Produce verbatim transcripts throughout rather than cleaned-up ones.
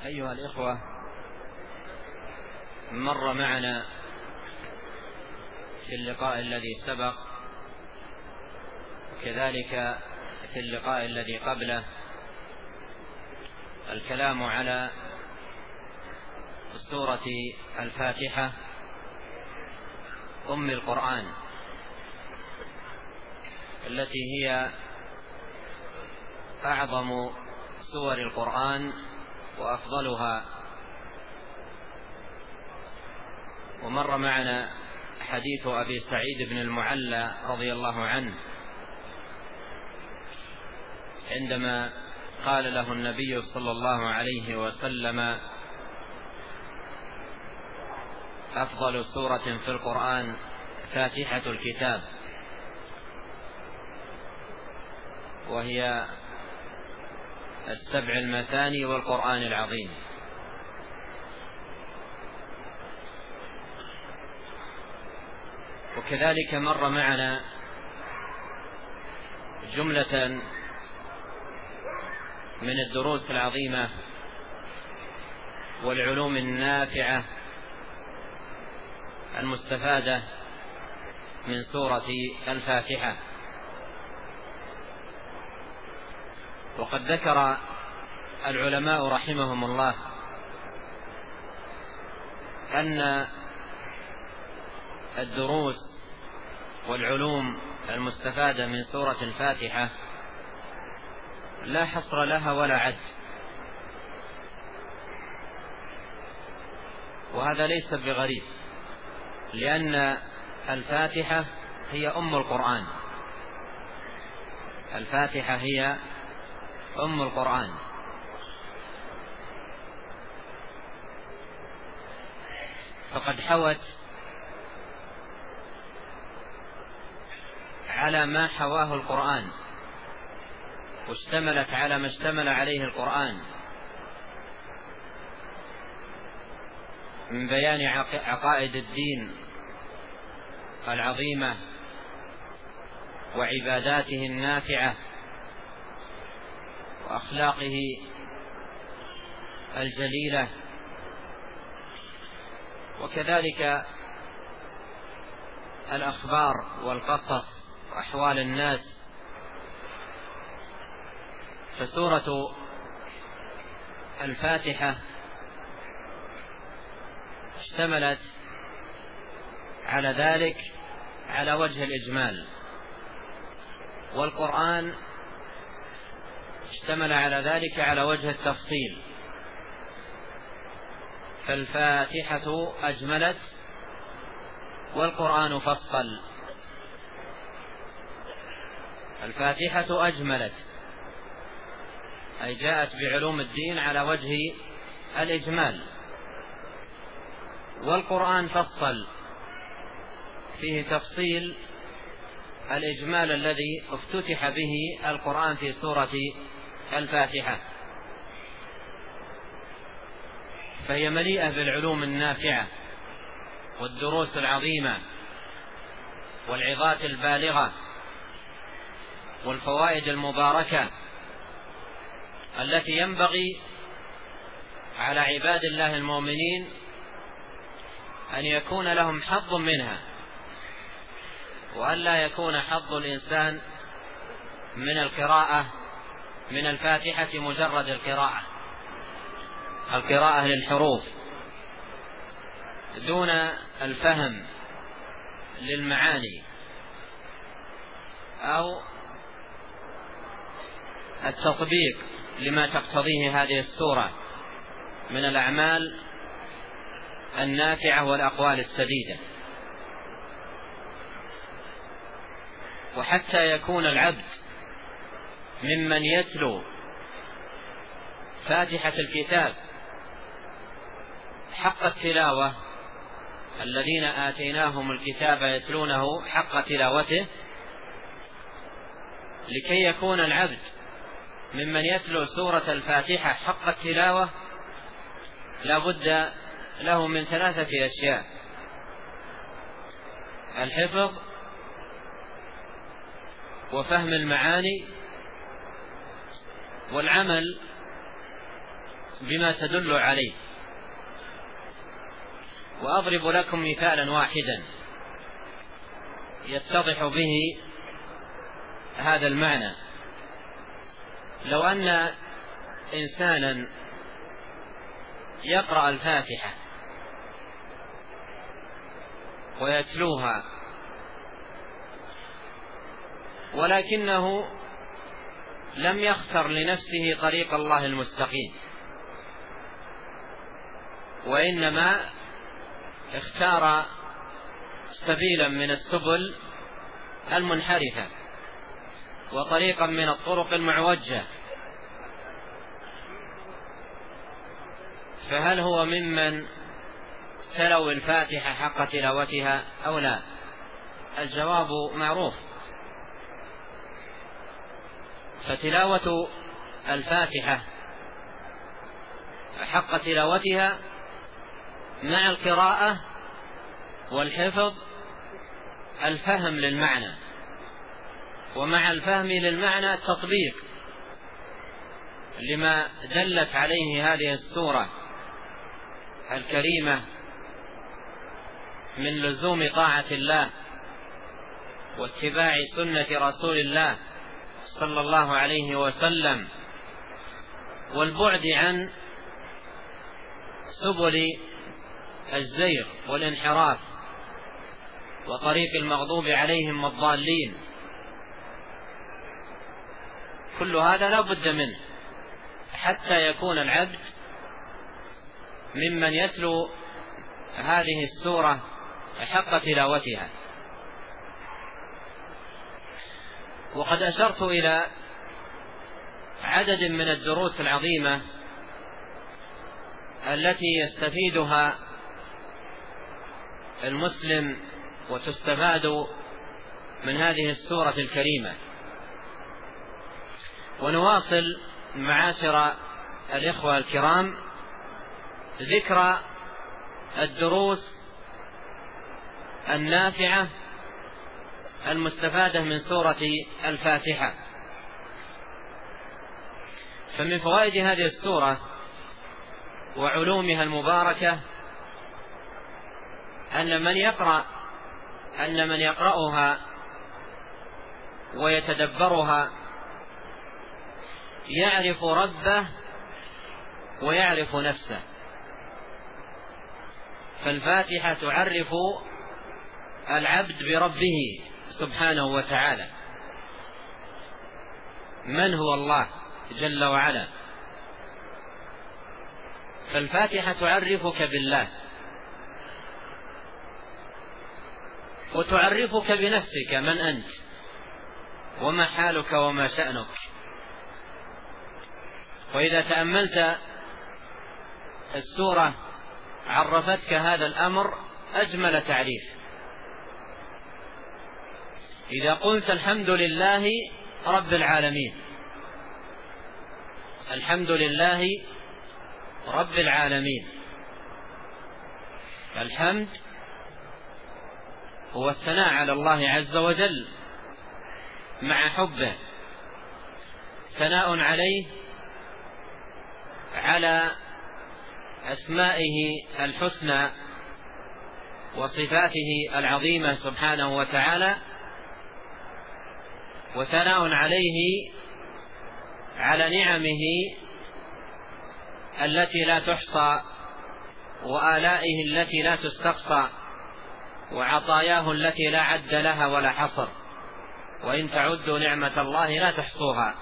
أيها الإخوة، مر معنا في اللقاء الذي سبق وكذلك في اللقاء الذي قبله الكلام على سورة الفاتحة أم القرآن، التي هي أعظم سور القرآن وأفضلها. ومر معنا حديث أبي سعيد بن المعلى رضي الله عنه عندما قال له النبي صلى الله عليه وسلم: أفضل سورة في القرآن فاتحة الكتاب، وهي السبع المثاني والقرآن العظيم. وكذلك مر معنا جملة من الدروس العظيمة والعلوم النافعة المستفادة من سورة الفاتحة. وقد ذكر العلماء رحمهم الله أن الدروس والعلوم المستفادة من سورة الفاتحة لا حصر لها ولا عد، وهذا ليس بغريب، لأن الفاتحة هي أم القرآن. الفاتحة هي أم القرآن، فقد حوت على ما حواه القرآن، واشتملت على ما اشتمل عليه القرآن من بيان عقائد الدين العظيمة وعباداته النافعة وأخلاقه الجليلة، وكذلك الأخبار والقصص وأحوال الناس. فسورة الفاتحة اشتملت على ذلك على وجه الإجمال، والقرآن اشتمل على ذلك على وجه التفصيل. فالفاتحة أجملت والقرآن فصل. الفاتحة أجملت أي جاءت بعلوم الدين على وجه الإجمال، والقرآن فصل فيه تفصيل الإجمال الذي افتتح به القرآن في سورة الفاتحة. فهي مليئة بالعلوم النافعة والدروس العظيمة والعظات البالغة والفوائد المباركة التي ينبغي على عباد الله المؤمنين أن يكون لهم حظ منها، وأن لا يكون حظ الإنسان من القراءة من الفاتحة مجرد القراءة القراءة للحروف دون الفهم للمعاني أو التطبيق لما تقتضيه هذه السورة من الأعمال النافعة والأقوال السديدة. وحتى يكون العبد ممن يتلو فاتحة الكتاب حق التلاوة، الذين آتيناهم الكتاب يتلونه حق تلاوته، لكي يكون العبد ممن يتلو سورة الفاتحة حق التلاوة لا بد له من ثلاثة أشياء: الحفظ وفهم المعاني والعمل بما تدل عليه. وأضرب لكم مثالا واحدا يتضح به هذا المعنى. لو أن إنسانا يقرأ الفاتحة ويتلوها ولكنه لم يختر لنفسه طريق الله المستقيم، وإنما اختار سبيلا من السبل المنحرفة وطريقا من الطرق المعوجة، فهل هو ممن تلوا الفاتحة حق تلاوتها أو لا؟ الجواب معروف. فتلاوة الفاتحة حق تلاوتها مع القراءة والحفظ الفهم للمعنى، ومع الفهم للمعنى التطبيق لما دلت عليه هذه السورة الكريمة من لزوم طاعة الله واتباع سنة رسول الله صلى الله عليه وسلم، والبعد عن سبل الزيغ والانحراف وطريق المغضوب عليهم والضالين. كل هذا لا بد منه حتى يكون العبد ممن يتلو هذه السورة حق تلاوتها. وقد أشرت إلى عدد من الدروس العظيمة التي يستفيدها المسلم وتستفاد من هذه السورة الكريمة. ونواصل معاشر الإخوة الكرام ذكر الدروس النافعة المستفادة من سورة الفاتحة. فمن فوائد هذه السورة وعلومها المباركة أن من يقرأ أن من يقرأها ويتدبرها يعرف ربه ويعرف نفسه. فالفاتحة تعرف العبد بربه سبحانه وتعالى، من هو الله جل وعلا. فالفاتحة تعرفك بالله وتعرفك بنفسك، من أنت وما حالك وما شأنك. وإذا تأملت السورة عرفتك هذا الأمر أجمل تعريف. إذا قلت الحمد لله رب العالمين، الحمد لله رب العالمين، الحمد هو الثناء على الله عز وجل مع حبه، ثناء عليه على أسمائه الحسنى وصفاته العظيمة سبحانه وتعالى، وثناء عليه على نعمه التي لا تحصى وآلائه التي لا تستقصى وعطاياه التي لا عد لها ولا حصر، وإن تعدوا نعمة الله لا تحصوها.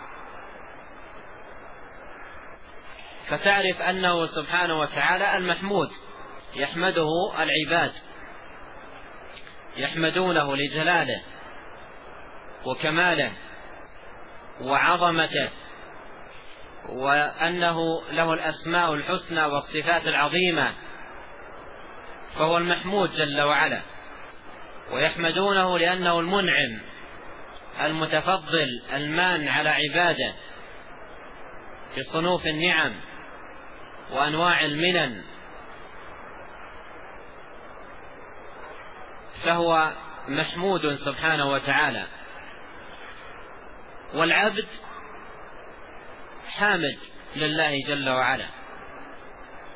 فتعرف أنه سبحانه وتعالى المحمود، يحمده العباد، يحمدونه لجلاله وكماله وعظمته، وأنه له الأسماء الحسنى والصفات العظيمة، فهو المحمود جل وعلا. ويحمدونه لأنه المنعم المتفضل المان على عباده بصنوف النعم وأنواع المنن، فهو محمود سبحانه وتعالى. والعبد حامد لله جل وعلا،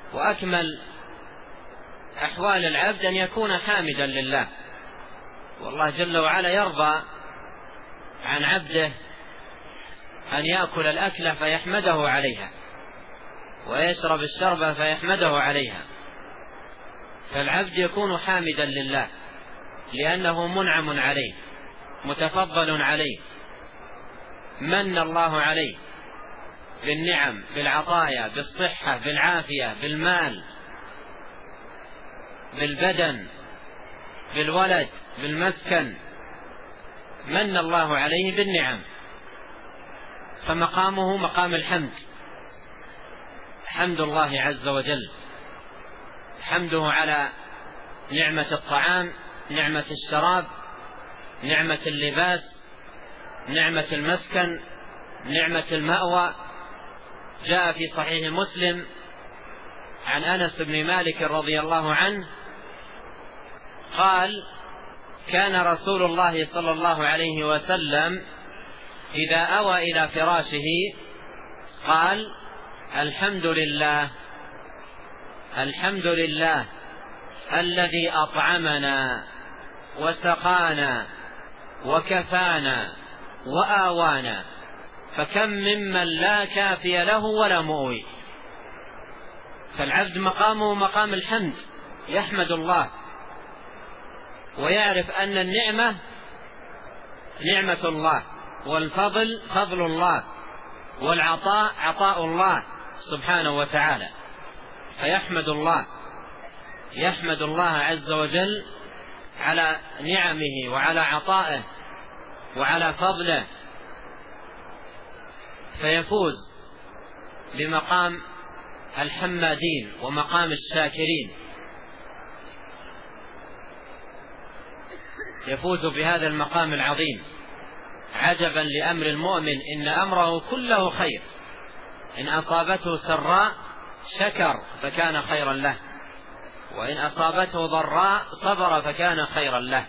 وأكمل أحوال العبد أن يكون حامدا لله. والله جل وعلا يرضى عن عبده أن يأكل الأكلة فيحمده عليها، ويشرب الشربة فيحمده عليها. فالعبد يكون حامدا لله لأنه منعم عليه، متفضل عليه، من الله عليه بالنعم، بالعطايا، بالصحة، بالعافية، بالمال، بالبدن، بالولد، بالمسكن، من الله عليه بالنعم. فمقامه مقام الحمد، حمد الله عز وجل، حمده على نعمة الطعام، نعمة الشراب، نعمة اللباس، نعمة المسكن، نعمة المأوى. جاء في صحيح مسلم عن أنس بن مالك رضي الله عنه قال: كان رسول الله صلى الله عليه وسلم إذا أوى إلى فراشه قال: الحمد لله، الحمد لله الذي أطعمنا وسقانا وكفانا وآوانا، فكم ممن لا كافي له ولا مؤوي. فالعبد مقامه مقام الحمد، يحمد الله ويعرف أن النعمة نعمة الله، والفضل فضل الله، والعطاء عطاء الله سبحانه وتعالى. فيحمد الله، يحمد الله عز وجل على نعمه وعلى عطائه وعلى فضله، فيفوز بمقام الحمادين ومقام الشاكرين، يفوز بهذا المقام العظيم. عجبا لأمر المؤمن إن أمره كله خير، إن أصابته سراء شكر فكان خيرا له، وإن أصابته ضراء صبر فكان خيرا له.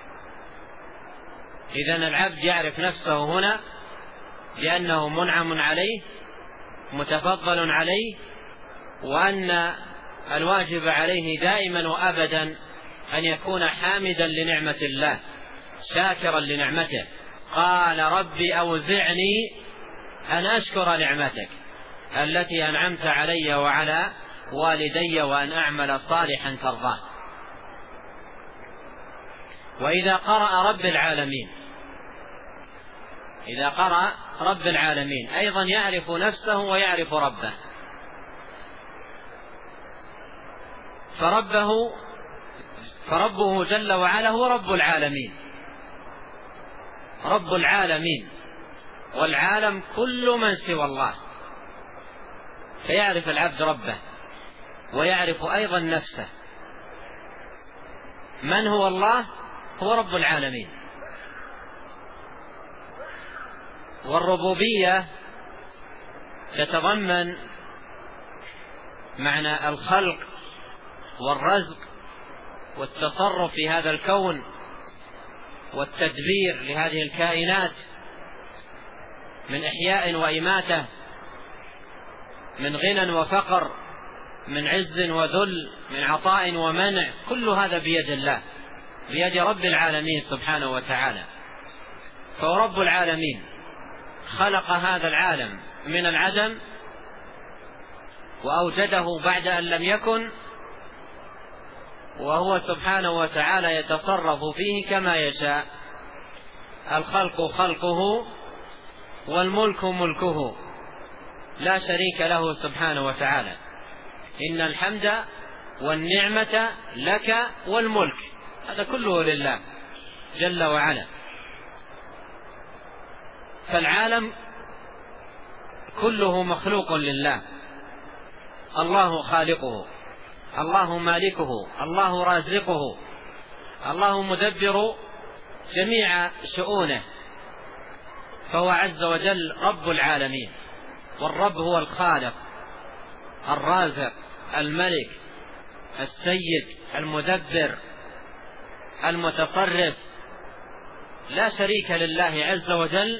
إذن العبد يعرف نفسه هنا بأنه منعم عليه، متفضل عليه، وأن الواجب عليه دائما وأبدا أن يكون حامدا لنعمة الله، شاكرا لنعمته. قال: ربي أوزعني أن أشكر نعمتك التي أنعمت علي وعلى والدي وأن أعمل صالحا ترضاه. وإذا قرأ رب العالمين، إذا قرأ رب العالمين أيضا يعرف نفسه ويعرف ربه. فربه فربه جل وعلا هو رب العالمين، رب العالمين، والعالم كل من سوى الله. فيعرف العبد ربه ويعرف أيضا نفسه. من هو الله؟ هو رب العالمين. والربوبية تتضمن معنى الخلق والرزق والتصرف في هذا الكون والتدبير لهذه الكائنات، من إحياء وإماتة، من غنى وفقر، من عز وذل، من عطاء ومنع، كل هذا بيد الله، بيد رب العالمين سبحانه وتعالى. فهو رب العالمين، خلق هذا العالم من العدم وأوجده بعد أن لم يكن، وهو سبحانه وتعالى يتصرف فيه كما يشاء. الخلق خلقه والملك ملكه، لا شريك له سبحانه وتعالى. إن الحمد والنعمة لك والملك، هذا كله لله جل وعلا. فالعالم كله مخلوق لله، الله خالقه، الله مالكه، الله رازقه، الله مدبر جميع شؤونه. فهو عز وجل رب العالمين. والرب هو الخالق الرازق الملك السيد المدبر المتصرف، لا شريك لله عز وجل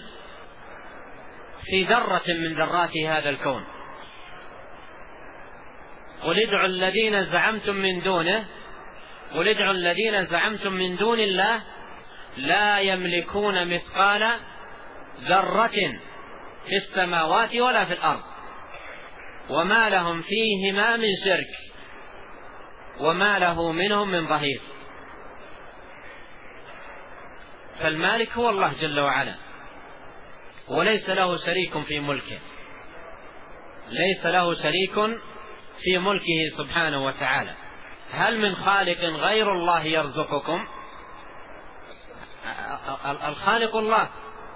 في ذرة من ذرات هذا الكون. قل ادعوا الذين زعمتم من دونه قل ادعوا الذين زعمتم من دون الله لا يملكون مثقال ذرة في السماوات ولا في الأرض وما لهم فيهما من شرك وما له منهم من ظهير. فالمالك هو الله جل وعلا، وليس له شريك في ملكه، ليس له شريك في ملكه سبحانه وتعالى. هل من خالق غير الله يرزقكم؟ الخالق الله،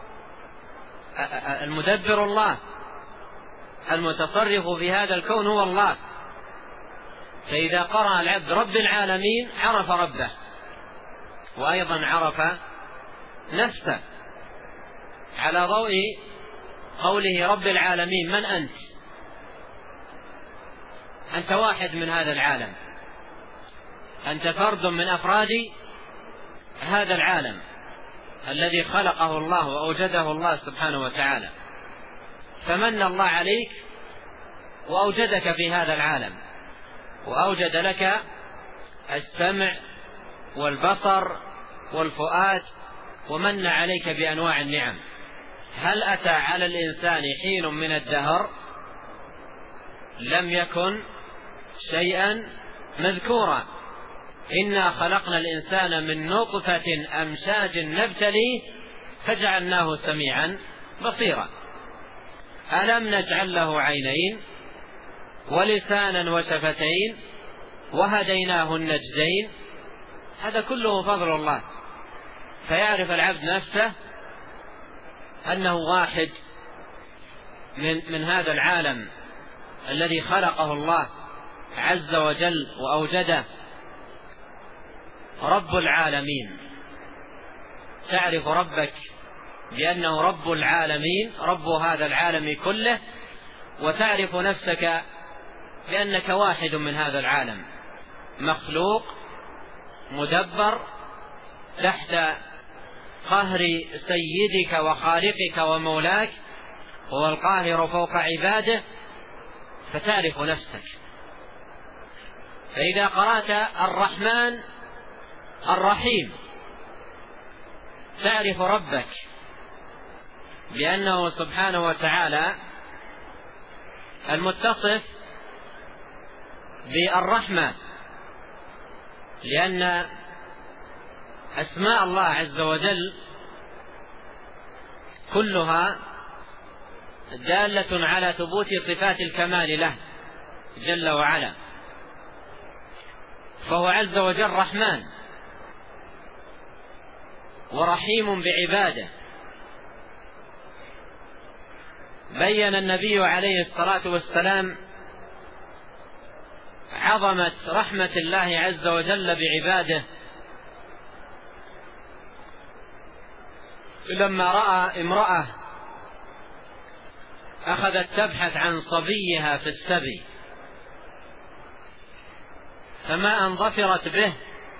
المدبر الله، المتصرف في هذا الكون هو الله. فإذا قرأ العبد رب العالمين عرف ربه، وأيضا عرف نفسه على ضوء قوله رب العالمين. من أنت؟ أنت واحد من هذا العالم، أنت فرد من أفراد هذا العالم الذي خلقه الله وأوجده الله سبحانه وتعالى. فمن الله عليك وأوجدك في هذا العالم، وأوجد لك السمع والبصر والفؤاد، ومن عليك بأنواع النعم. هل أتى على الإنسان حين من الدهر لم يكن شيئا مذكورا؟ إنا خلقنا الإنسان من نطفة أمشاج نبتليه فجعلناه سميعا بصيرا. ألم نجعل له عينين ولسانا وشفتين وهديناه النجدين؟ هذا كله فضل الله. فيعرف العبد نفسه أنه واحد من, من هذا العالم الذي خلقه الله عز وجل وأوجده، رب العالمين. تعرف ربك بأنه رب العالمين، رب هذا العالم كله، وتعرف نفسك بأنك واحد من هذا العالم، مخلوق مدبر تحت قهر سيدك وخالقك ومولاك، هو القاهر فوق عباده. فتعرف نفسك. فإذا قرأت الرحمن الرحيم تعرف ربك بأنه سبحانه وتعالى المتصف بالرحمة، لأن أسماء الله عز وجل كلها دالة على ثبوت صفات الكمال له جل وعلا. فهو عز وجل رحمن ورحيم بعباده. بين النبي عليه الصلاة والسلام عظمة رحمة الله عز وجل بعباده لما رأى امرأة أخذت تبحث عن صبيها في السبي، فما أن ظفرت به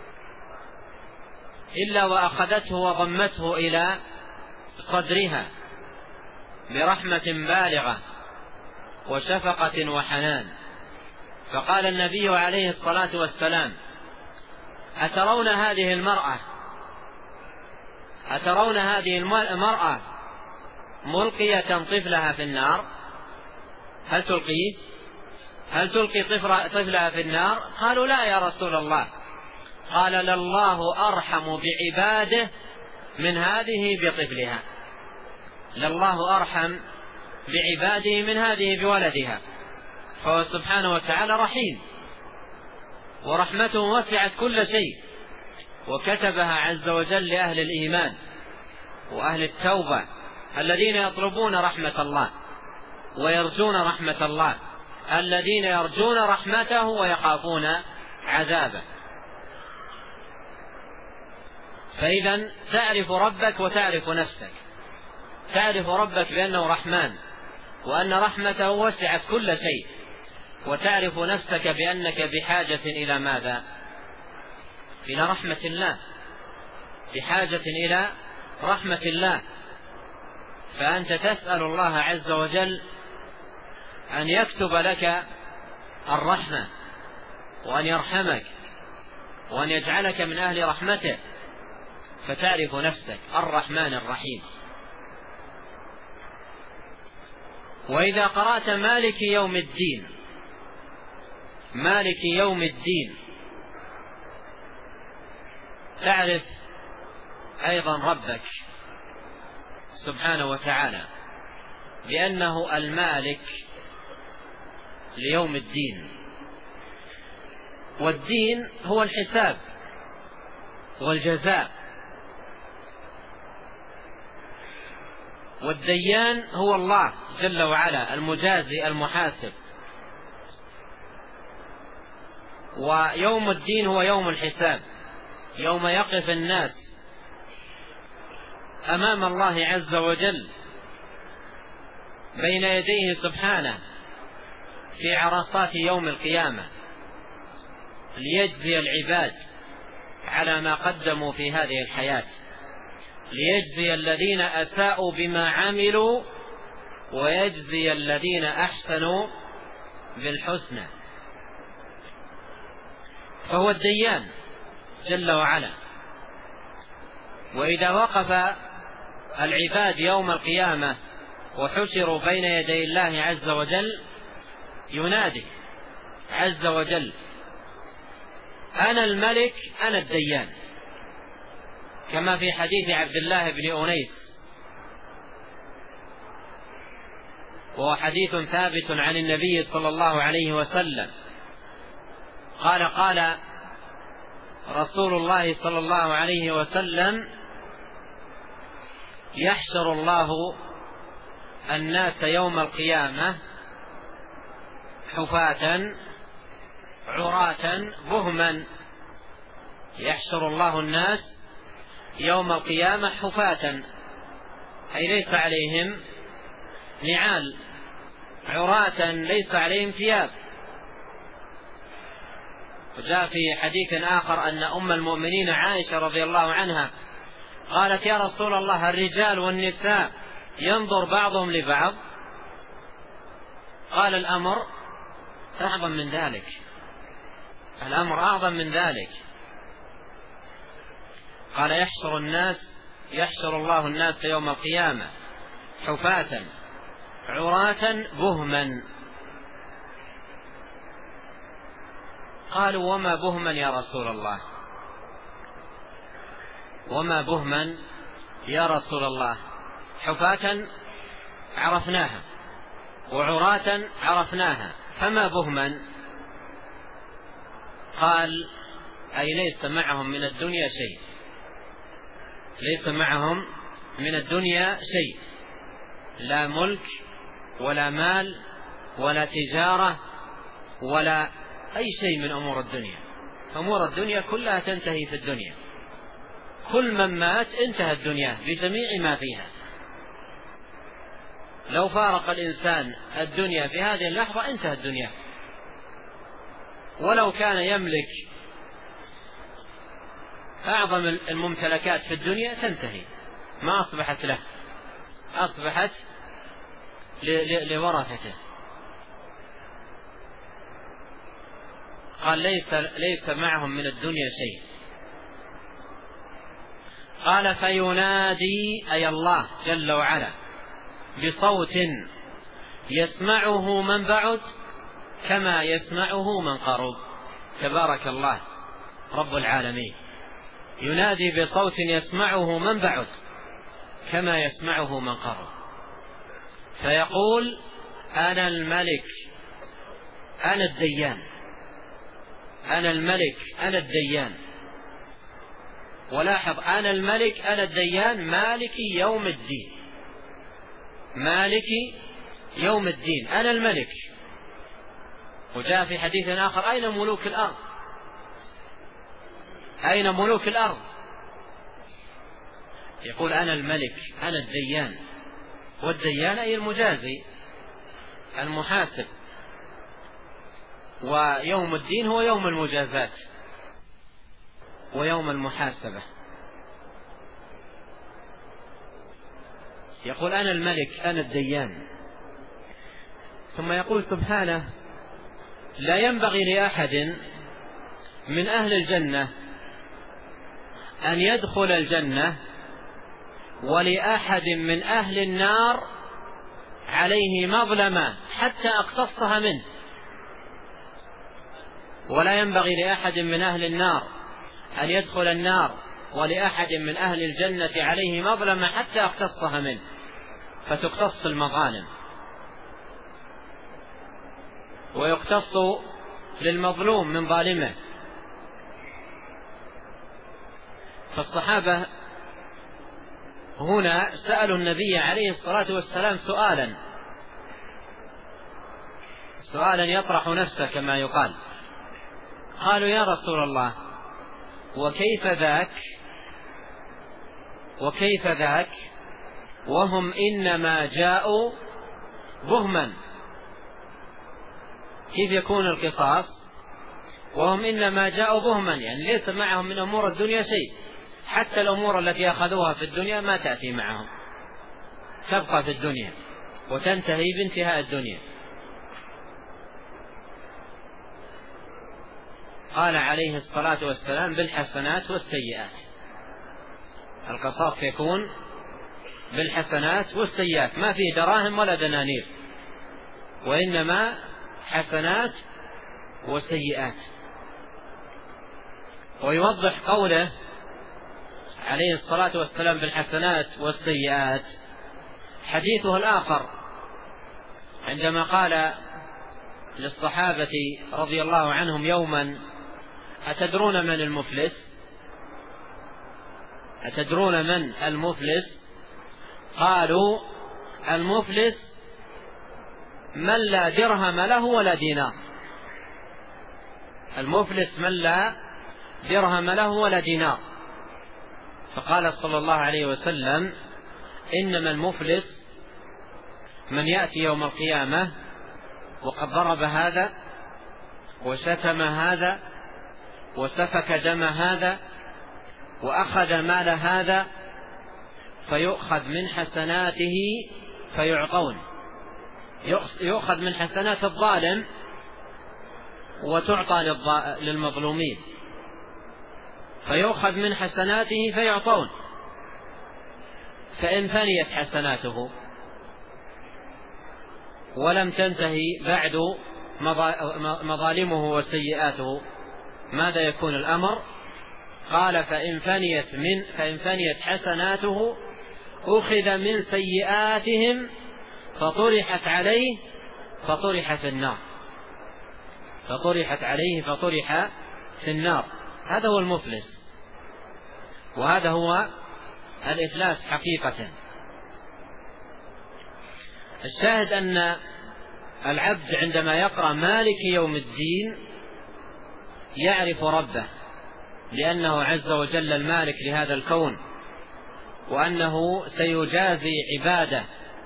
إلا وأخذته وضمته إلى صدرها برحمة بالغة وشفقة وحنان. فقال النبي عليه الصلاة والسلام: أترون هذه المرأة أترون هذه المرأة ملقية طفلها في النار؟ هل تلقيه هل تلقي طفلها في النار؟ قالوا: لا يا رسول الله. قال: لله أرحم بعباده من هذه بطفلها. لله أرحم بعباده من هذه بولدها. فهو سبحانه وتعالى رحيم، ورحمته وسعت كل شيء، وكتبها عز وجل لأهل الإيمان وأهل التوبة الذين يطلبون رحمة الله ويرجون رحمة الله، الذين يرجون رحمته ويخافون عذابه. فإذا تعرف ربك وتعرف نفسك. تعرف ربك بأنه رحمن وأن رحمته وسعت كل شيء، وتعرف نفسك بأنك بحاجة إلى ماذا؟ إلى رحمة الله، بحاجة إلى رحمة الله. فأنت تسأل الله عز وجل أن يكتب لك الرحمة وأن يرحمك وأن يجعلك من أهل رحمته، فتعرف نفسك الرحمن الرحيم. وإذا قرأت مالك يوم الدين، مالك يوم الدين، تعرف أيضا ربك سبحانه وتعالى، لأنه المالك ليوم الدين. والدين هو الحساب والجزاء، والديان هو الله جل وعلا المجازي المحاسب. ويوم الدين هو يوم الحساب، يوم يقف الناس أمام الله عز وجل بين يديه سبحانه في عرصات يوم القيامة، ليجزي العباد على ما قدموا في هذه الحياة، ليجزي الذين أساءوا بما عملوا ويجزي الذين أحسنوا بالحسنى. فهو الديان جل وعلا. وإذا وقف العباد يوم القيامة وحشروا بين يدي الله عز وجل، ينادي عز وجل: أنا الملك أنا الديان، كما في حديث عبد الله بن أنيس، وهو حديث ثابت عن النبي صلى الله عليه وسلم قال: قال رسول الله صلى الله عليه وسلم: يحشر الله الناس يوم القيامة حفاة عراة بهما. يحشر الله الناس يوم القيامة حفاة، أي ليس عليهم نعال، عراة ليس عليهم ثياب. وجاء في حديث آخر أن أم المؤمنين عائشة رضي الله عنها قالت: يا رسول الله، الرجال والنساء ينظر بعضهم لبعض؟ قال: الأمر أعظم من ذلك، الأمر أعظم من ذلك. قال: يحشر الناس يحشر الله الناس يوم القيامة حفاة عراة بهما. قالوا: وما بهما يا رسول الله؟ وما بهما يا رسول الله؟ حفاة عرفناها وعراة عرفناها، فما بهما؟ قال: أي ليس معهم من الدنيا شيء، ليس معهم من الدنيا شيء، لا ملك ولا مال ولا تجارة ولا أي شيء من أمور الدنيا. أمور الدنيا كلها تنتهي في الدنيا، كل من مات انتهى الدنيا بجميع ما فيها. لو فارق الإنسان الدنيا في هذه اللحظة انتهى الدنيا، ولو كان يملك أعظم الممتلكات في الدنيا تنتهي، ما أصبحت له، أصبحت لورثته. قال: ليس, ليس معهم من الدنيا شيء. قال: فينادي أي الله جل وعلا بصوت يسمعه من بعد كما يسمعه من قرب. تبارك الله رب العالمين، ينادي بصوت يسمعه من بعد كما يسمعه من قرب، فيقول: أنا الملك أنا الديان، أنا الملك أنا الديان. ولاحظ: أنا الملك أنا الديان، مالك يوم الدين، مالك يوم الدين، أنا الملك. وجاء في حديث آخر: أين ملوك الأرض؟ أين ملوك الأرض؟ يقول: أنا الملك أنا الديان. والديان أي المجازي المحاسب، ويوم الدين هو يوم المجازات ويوم المحاسبة. يقول: أنا الملك أنا الديان. ثم يقول سبحانه: لا ينبغي لأحد من أهل الجنة أن يدخل الجنة ولأحد من أهل النار عليه مظلمة حتى أقتصها منه، ولا ينبغي لأحد من أهل النار أن يدخل النار ولأحد من أهل الجنة عليه مظلمة حتى أقتصها منه، فتقتص المظالم ويقتص للمظلوم من ظالمه. فالصحابة هنا سألوا النبي عليه الصلاة والسلام سؤالا سؤالا يطرح نفسه كما يقال. قالوا: يا رسول الله، وكيف ذاك وكيف ذاك وهم إنما جاءوا بهما؟ كيف يكون القصاص وهم إنما جاءوا بهما؟ يعني ليس معهم من أمور الدنيا شيء، حتى الأمور التي أخذوها في الدنيا ما تأتي معهم، تبقى في الدنيا وتنتهي بانتهاء الدنيا. قال عليه الصلاة والسلام: بالحسنات والسيئات. القصاص يكون بالحسنات والسيئات، ما فيه دراهم ولا دنانير، وإنما حسنات وسيئات. ويوضح قوله عليه الصلاة والسلام بالحسنات والسيئات حديثه الآخر عندما قال للصحابة رضي الله عنهم يوما: أتدرون من المفلس؟ أتدرون من المفلس؟ قالوا: المفلس من لا درهم له ولا دينار. المفلس من لا درهم له ولا دينار. فقال صلى الله عليه وسلم: إنما المفلس من يأتي يوم القيامة وقد ضرب هذا وشتم هذا وسفك دم هذا وأخذ مال هذا، فيؤخذ من حسناته فيعطون، يؤخذ من حسنات الظالم وتعطى للمظلومين، فيؤخذ من حسناته فيعطون. فإن فنيت حسناته ولم تنتهي بعد مظالمه وسيئاته ماذا يكون الأمر؟ قال: فإن فنيت من فإن فنيت حسناته أخذ من سيئاتهم فطرحت عليه فطرح في النار فطرحت عليه فطرح في النار. هذا هو المفلس، وهذا هو الإفلاس حقيقة. الشاهد أن العبد عندما يقرأ مالك يوم الدين يعرف ربه، لأنه عز وجل المالك لهذا الكون، وأنه سيجازي عباده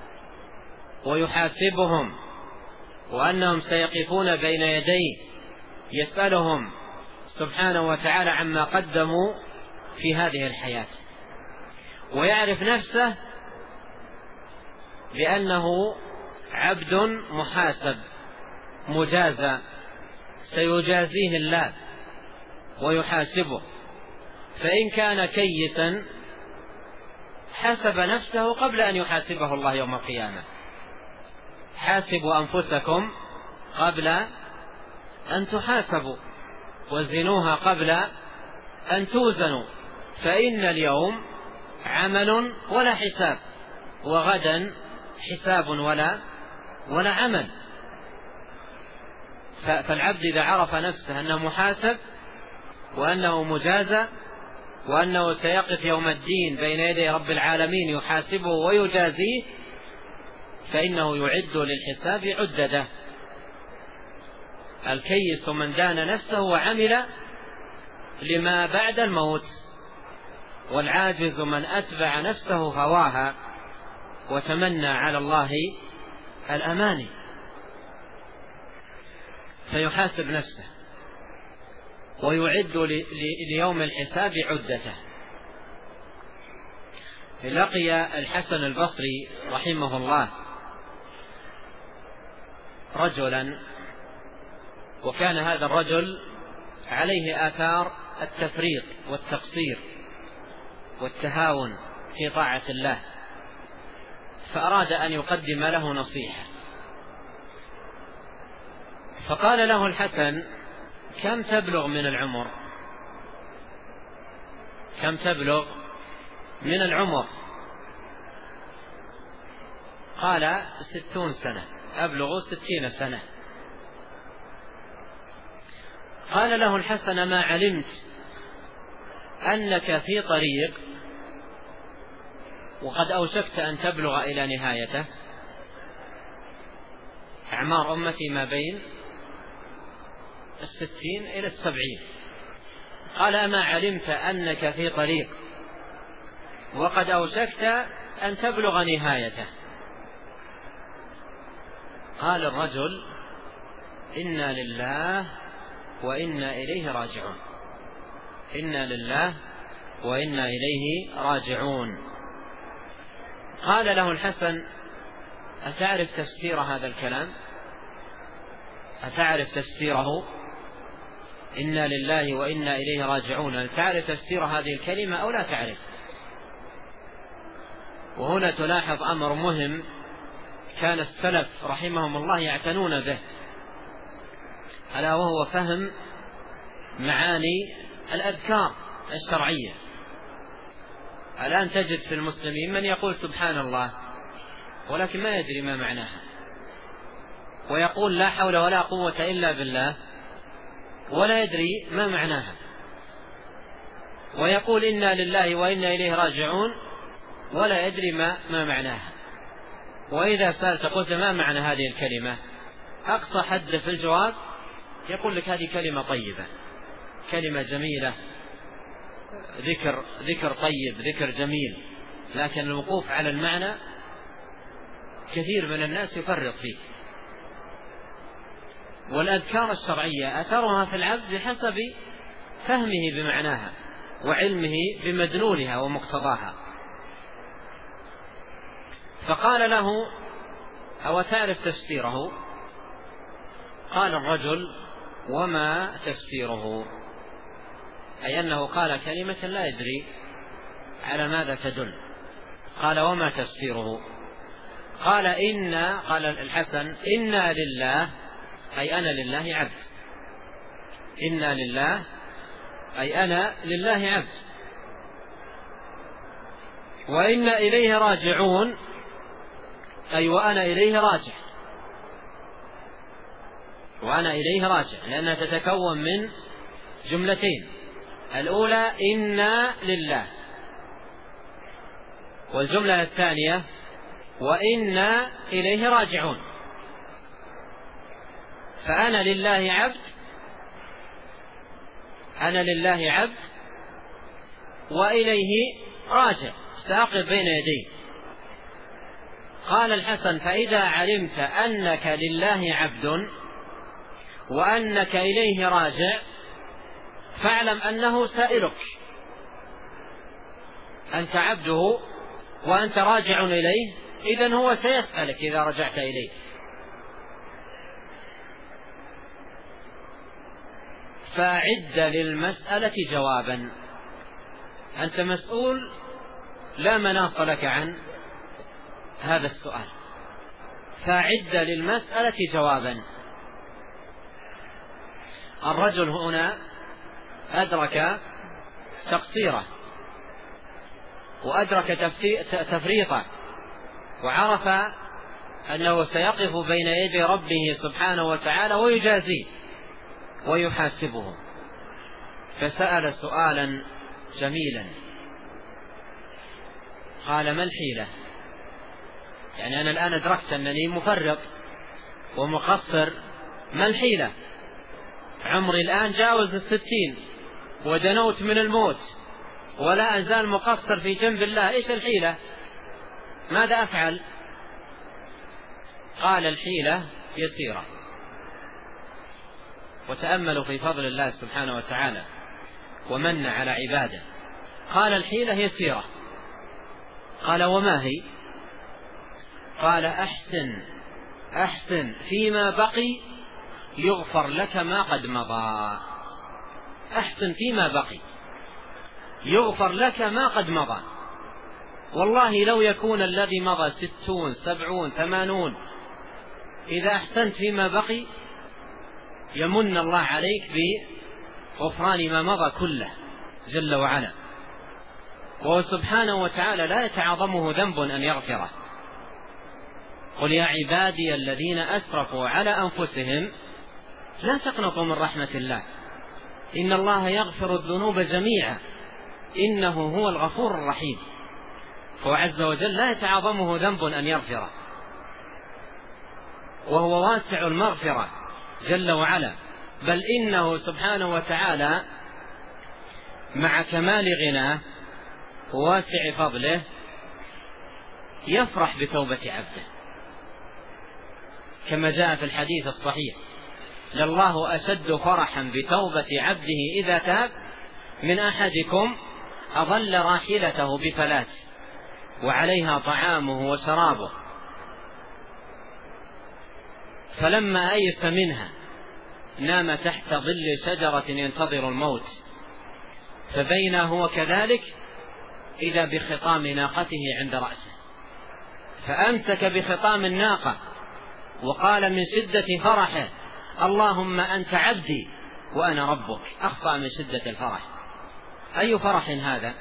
ويحاسبهم، وأنهم سيقفون بين يديه يسألهم سبحانه وتعالى عما قدموا في هذه الحياة. ويعرف نفسه بأنه عبد محاسب مجازى، سيجازيه الله ويحاسبه. فإن كان كيسا حسب نفسه قبل أن يحاسبه الله يوم القيامة: حاسبوا أنفسكم قبل أن تحاسبوا وزنوها قبل أن توزنوا، فإن اليوم عمل ولا حساب، وغدا حساب ولا ولا عمل. فالعبد إذا عرف نفسه أنه محاسب وأنه مجازى وأنه سيقف يوم الدين بين يدي رب العالمين يحاسبه ويجازيه، فإنه يعد للحساب عدده. الكيس من دان نفسه وعمل لما بعد الموت، والعاجز من أتبع نفسه هواها وتمنى على الله الأماني. فيحاسب نفسه ويعد ليوم الحساب عدته. لقي الحسن البصري رحمه الله رجلا، وكان هذا الرجل عليه آثار التفريط والتقصير والتهاون في طاعة الله، فأراد أن يقدم له نصيحة. فقال له الحسن: كم تبلغ من العمر؟ كم تبلغ من العمر؟ قال: ستون سنة، أبلغ ستين سنة. قال له الحسن: ما علمت أنك في طريق وقد أوشكت أن تبلغ إلى نهايته؟ أعمار أمتي ما بين الستين إلى السبعين. قال: أما علمت أنك في طريق وقد أوشكت أن تبلغ نهايته؟ قال الرجل: إنا لله وإنا إليه راجعون. إنا لله وإنا إليه راجعون. قال له الحسن: أتعرف تفسير هذا الكلام؟ أتعرف تفسيره؟ إنا لله وإنا إليه راجعون، هل تعرف تفسير هذه الكلمة أو لا تعرف؟ وهنا تلاحظ أمر مهم كان السلف رحمهم الله يعتنون به، ألا وهو فهم معاني الأذكار الشرعية. الآن تجد في المسلمين من يقول سبحان الله ولكن ما يدري ما معناها، ويقول لا حول ولا قوة إلا بالله ولا يدري ما معناها، ويقول إنا لله وإنا إليه راجعون ولا يدري ما, ما معناها. وإذا سألت قلت ما معنى هذه الكلمة، أقصى حد في الجواب يقول لك هذه كلمة طيبة، كلمة جميلة، ذكر ذكر طيب، ذكر جميل، لكن الوقوف على المعنى كثير من الناس يفرط فيه. والأذكار الشرعية أثرها في العبد بحسب فهمه بمعناها وعلمه بمدلولها ومقتضاها. فقال له: أو تعرف تفسيره؟ قال الرجل: وما تفسيره؟ أي أنه قال كلمة لا يدري على ماذا تدل. قال: وما تفسيره؟ قال: إنا قال الحسن: إنا لله أي أنا لله عبد. إنا لله أي أنا لله عبد، وإنا إليه راجعون أي وأنا إليه راجع. وأنا إليه راجع لأنها تتكون من جملتين، الأولى إنا لله، والجملة الثانية وإنا إليه راجعون. فأنا لله عبد، أنا لله عبد وإليه راجع، ساقط بين يديه. قال الحسن: فإذا علمت أنك لله عبد وأنك إليه راجع فاعلم أنه سائلك، أنت عبده وأنت راجع إليه، إذن هو سيسألك إذا رجعت إليه. فأعد للمسألة جوابا، أنت مسؤول لا مناص لك عن هذا السؤال، فأعد للمسألة جوابا. الرجل هنا أدرك تقصيره وأدرك تفريطه، وعرف أنه سيقف بين يدي ربه سبحانه وتعالى ويجازيه ويحاسبه، فسأل سؤالا جميلا. قال: ما الحيلة؟ يعني أنا الآن أدركت أنني مفرط ومقصر، ما الحيلة؟ عمري الآن جاوز الستين ودنوت من الموت ولا أزال مقصر في جنب الله، إيش الحيلة؟ ماذا أفعل؟ قال: الحيلة يسيرة. وتأملوا في فضل الله سبحانه وتعالى ومن على عباده. قال: الحيلة يسيرة. قال: وما هي؟ قال: أحسن أحسن فيما بقي يغفر لك ما قد مضى. أحسن فيما بقي يغفر لك ما قد مضى. والله لو يكون الذي مضى ستون سبعون ثمانون، إذا أحسنت فيما بقي يمن الله عليك بغفران ما مضى كله جل وعلا. وهو سبحانه وتعالى لا يتعاظمه ذنب أن يغفره. قل يا عبادي الذين أسرفوا على أنفسهم لا تقنطوا من رحمة الله إن الله يغفر الذنوب جميعا إنه هو الغفور الرحيم. فهو عز وجل لا يتعاظمه ذنب أن يغفره، وهو واسع المغفرة جل وعلا. بل إنه سبحانه وتعالى مع كمال غناه وواسع فضله يفرح بتوبة عبده، كما جاء في الحديث الصحيح: لله أشد فرحا بتوبة عبده إذا تاب من أحدكم أظل راحلته بفلاة وعليها طعامه وشرابه، فلما أيس منها نام تحت ظل شجرة ينتظر الموت، فبين هو كذلك إذا بخطام ناقته عند رأسه، فأمسك بخطام الناقة وقال من شدة فرحه: اللهم أنت عبدي وأنا ربك. أخطأ من شدة الفرح. أي فرح هذا؟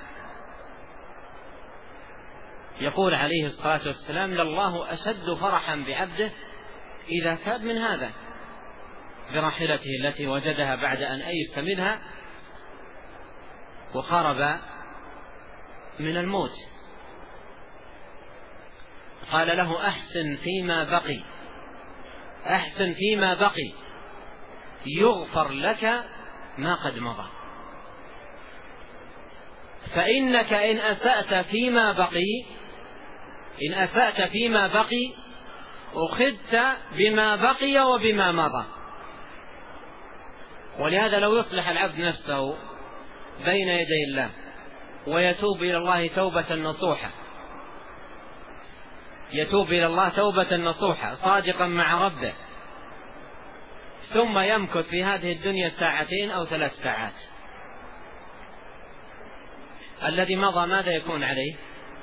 يقول عليه الصلاة والسلام: لله أشد فرحا بعبده إذا تاب من هذا، براحلته التي وجدها بعد أن أيس منها وقرب من الموت. قال له: أحسن فيما بقي، أحسن فيما بقي يغفر لك ما قد مضى. فإنك إن أسأت فيما بقي إن أسأت فيما بقي أخذت بما بقي وبما مضى. ولهذا لو يصلح العبد نفسه بين يدي الله ويتوب إلى الله توبة نصوحة يتوب إلى الله توبة نصوحة صادقا مع ربه، ثم يمكث في هذه الدنيا ساعتين أو ثلاث ساعات، الذي مضى ماذا يكون عليه؟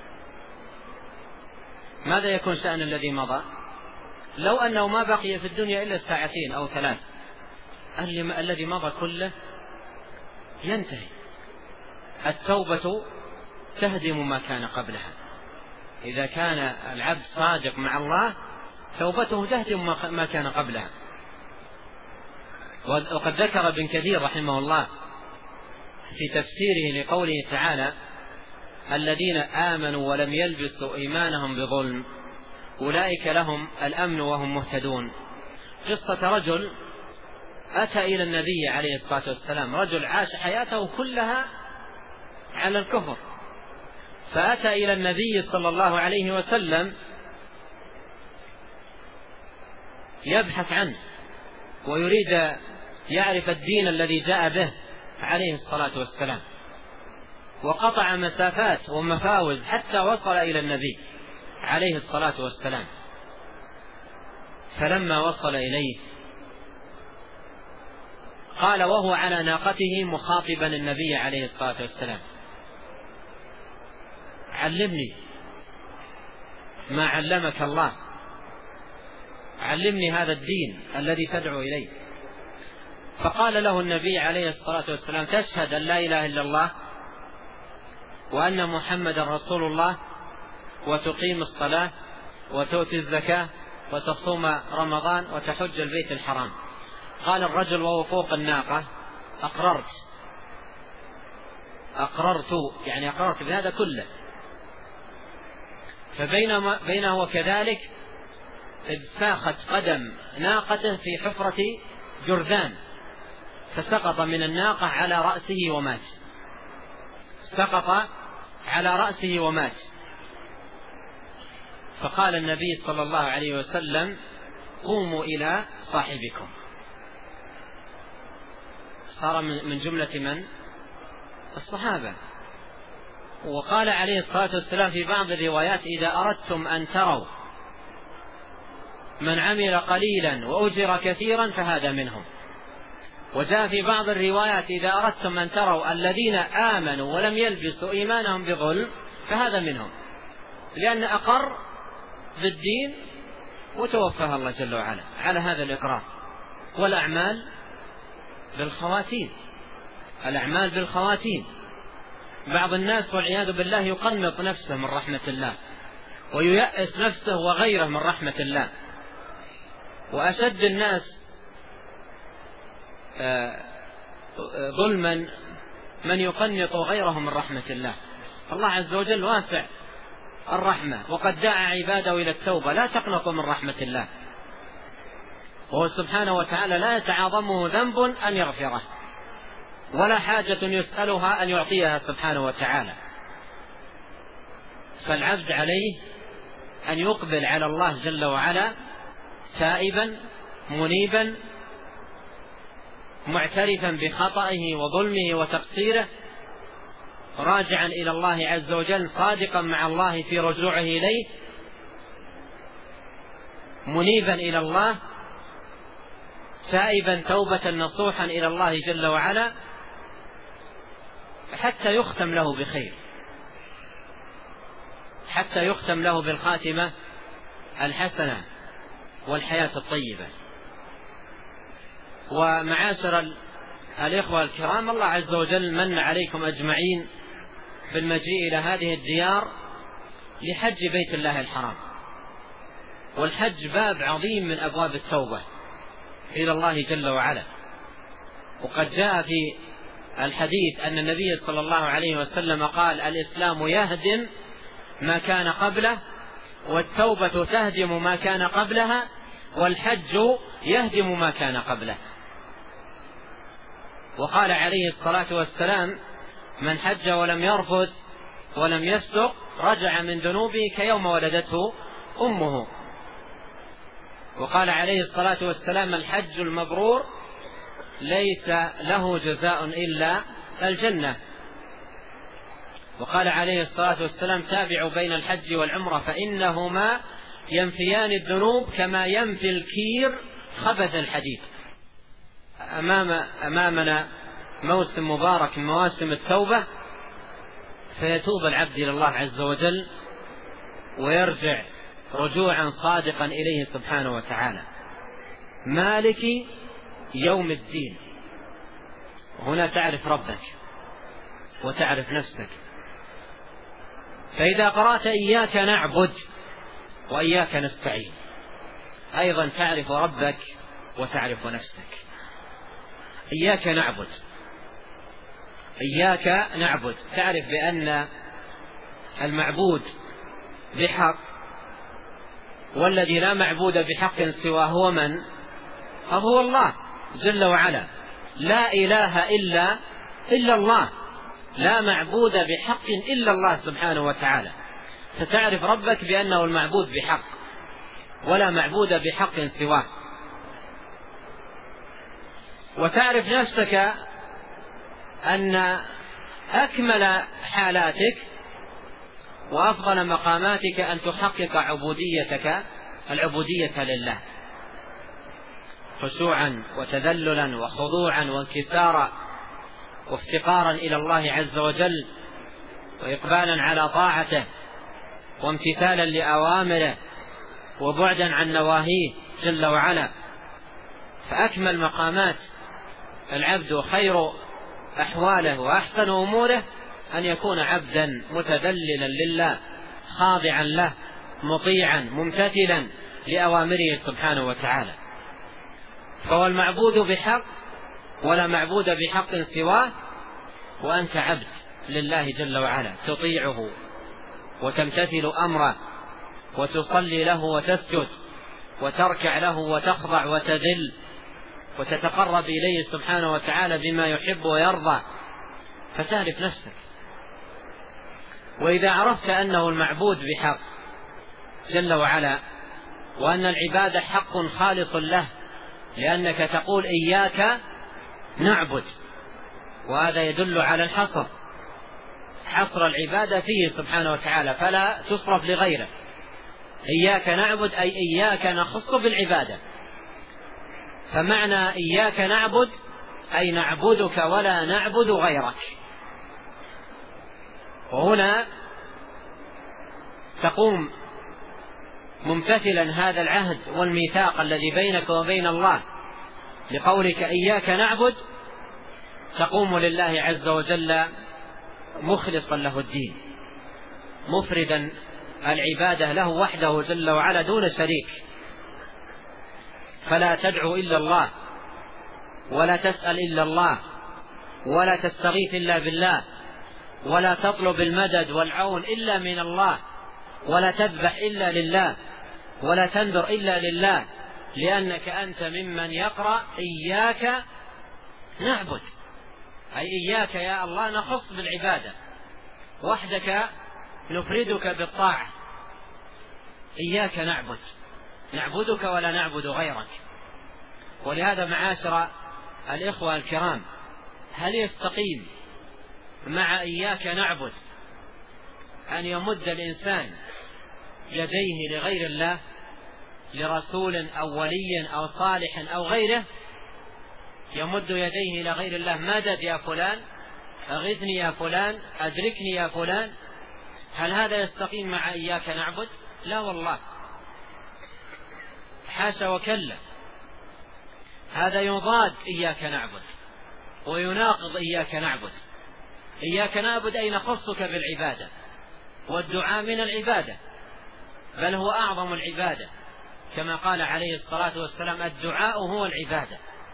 ماذا يكون شأن الذي مضى؟ لو أنه ما بقي في الدنيا إلا ساعتين أو ثلاث، الذي مضى كله ينتهي. التوبة تهدم ما كان قبلها. إذا كان العبد صادق مع الله توبته تهدم ما كان قبلها. وقد ذكر ابن كثير رحمه الله في تفسيره لقوله تعالى: الذين آمنوا ولم يلبسوا إيمانهم بظلم أولئك لهم الأمن وهم مهتدون. قصة رجل أتى إلى النبي عليه الصلاة والسلام، رجل عاش حياته كلها على الكفر، فأتى إلى النبي صلى الله عليه وسلم يبحث عنه ويريد يعرف الدين الذي جاء به عليه الصلاة والسلام، وقطع مسافات ومفاوز حتى وصل إلى النبي عليه الصلاة والسلام. فلما وصل إليه قال وهو على ناقته مخاطبا النبي عليه الصلاة والسلام: علمني ما علمك الله، علمني هذا الدين الذي تدعو إليه. فقال له النبي عليه الصلاة والسلام: تشهد أن لا إله إلا الله وأن محمد رسول الله وتقيم الصلاة وتؤتي الزكاة وتصوم رمضان وتحج البيت الحرام. قال الرجل وهو فوق الناقة: أقررت أقررت يعني أقررت بهذا كله. فبينه وكذلك إذ ساخت قدم ناقته في حفرة جرذان، فسقط من الناقة على رأسه ومات سقط على رأسه ومات. فقال النبي صلى الله عليه وسلم: قوموا إلى صاحبكم. صار من جملة من؟ الصحابة. وقال عليه الصلاة والسلام في بعض الروايات: إذا أردتم أن تروا من عمل قليلا وأجر كثيرا فهذا منهم. وجاء في بعض الروايات: إذا أردتم أن تروا الذين آمنوا ولم يلبسوا إيمانهم بظلم فهذا منهم، لأن أقر بالدين وتوفاها الله جل وعلا على هذا الإقرار. والأعمال بالخواتيم، الأعمال بالخواتيم. بعض الناس والعياذ بالله يقنط نفسه من رحمة الله وييأس نفسه وغيره من رحمة الله. وأشد الناس ظلما من يقنط غيره من رحمة الله. الله عز وجل واسع الرحمة، وقد دعا عباده إلى التوبة: لا تقنطوا من رحمة الله. وهو سبحانه وتعالى لا يتعاظمه ذنب أن يغفره، ولا حاجة يسألها أن يعطيها سبحانه وتعالى. فالعبد عليه أن يقبل على الله جل وعلا تائبا منيبا معترفا بخطئه وظلمه وتقصيره، راجعا إلى الله عز وجل، صادقا مع الله في رجوعه إليه، منيبا إلى الله، تائبا توبة نصوحا إلى الله جل وعلا، حتى يختم له بخير، حتى يختم له بالخاتمة الحسنة والحياة الطيبة. ومعاشر الإخوة الكرام، الله عز وجل من عليكم أجمعين بالمجيء إلى هذه الديار لحج بيت الله الحرام. والحج باب عظيم من أبواب التوبة إلى الله جل وعلا. وقد جاء في الحديث أن النبي صلى الله عليه وسلم قال: الإسلام يهدم ما كان قبله، والتوبة تهدم ما كان قبلها، والحج يهدم ما كان قبله. وقال عليه الصلاة والسلام: من حج ولم يرفث ولم يفسق رجع من ذنوبه كيوم ولدته أمه. وقال عليه الصلاة والسلام: الحج المبرور ليس له جزاء إلا الجنة. وقال عليه الصلاة والسلام: تابعوا بين الحج والعمرة فإنهما ينفيان الذنوب كما ينفي الكير خبث الحديد. أمام أمامنا موسم مبارك من مواسم التوبة، فيتوب العبد إلى الله عز وجل ويرجع رجوعا صادقا إليه سبحانه وتعالى. مالك يوم الدين. هنا تعرف ربك وتعرف نفسك. فإذا قرأت إياك نعبد وإياك نستعين أيضا تعرف ربك وتعرف نفسك. إياك نعبد، إياك نعبد، تعرف بأن المعبود بحق والذي لا معبود بحق سواه هو من؟ هو الله جل وعلا. لا إله إلا إلا الله، لا معبود بحق إلا الله سبحانه وتعالى. فتعرف ربك بأنه المعبود بحق ولا معبود بحق سواه. وتعرف نفسك أن أكمل حالاتك وأفضل مقاماتك أن تحقق عبوديتك العبودية لله، خشوعا وتذللا وخضوعا وانكسارا وافتقارا إلى الله عز وجل، وإقبالا على طاعته وامتثالا لأوامره وبعدا عن نواهيه جل وعلا. فأكمل مقامات العبد وخير أحواله وأحسن أموره أن يكون عبدا متذللا لله، خاضعا له، مطيعا ممتثلا لأوامره سبحانه وتعالى. فهو المعبود بحق ولا معبود بحق سواه، وأنت عبد لله جل وعلا، تطيعه وتمتثل أمره وتصلي له وتسجد وتركع له وتخضع وتذل وتتقرب إليه سبحانه وتعالى بما يحب ويرضى. فتعرف نفسك. وإذا عرفت أنه المعبود بحق جل وعلا وأن العبادة حق خالص له، لأنك تقول إياك نعبد، وهذا يدل على الحصر، حصر العبادة فيه سبحانه وتعالى، فلا تصرف لغيره. إياك نعبد أي إياك نخص بالعبادة. فمعنى إياك نعبد أي نعبدك ولا نعبد غيرك. وهنا تقوم ممتثلا هذا العهد والميثاق الذي بينك وبين الله لقولك إياك نعبد، تقوم لله عز وجل مخلصا له الدين، مفردا العبادة له وحده جل وعلا دون شريك. فلا تدعو إلا الله، ولا تسأل إلا الله، ولا تستغيث إلا بالله، ولا تطلب المدد والعون إلا من الله، ولا تذبح إلا لله، ولا تنذر إلا لله، لأنك أنت ممن يقرأ إياك نعبد، أي إياك يا الله نخص بالعبادة، وحدك نفردك بالطاعة، إياك نعبد، نعبدك ولا نعبد غيرك. ولهذا معاشر الإخوة الكرام، هل يستقيم مع إياك نعبد أن يمد الإنسان يديه لغير الله، لرسول أو ولي أو صالح أو غيره، يمد يديه إلى غير الله، مدد يا فلان، أغثني يا فلان، أدركني يا فلان؟ هل هذا يستقيم مع إياك نعبد؟ لا والله، حاشا وكلا، هذا يضاد إياك نعبد ويناقض إياك نعبد. إياك نعبد أي نخصك بالعبادة، والدعاء من العبادة، بل هو أعظم العبادة، كما قال عليه الصلاة والسلام الدعاء هو العبادة.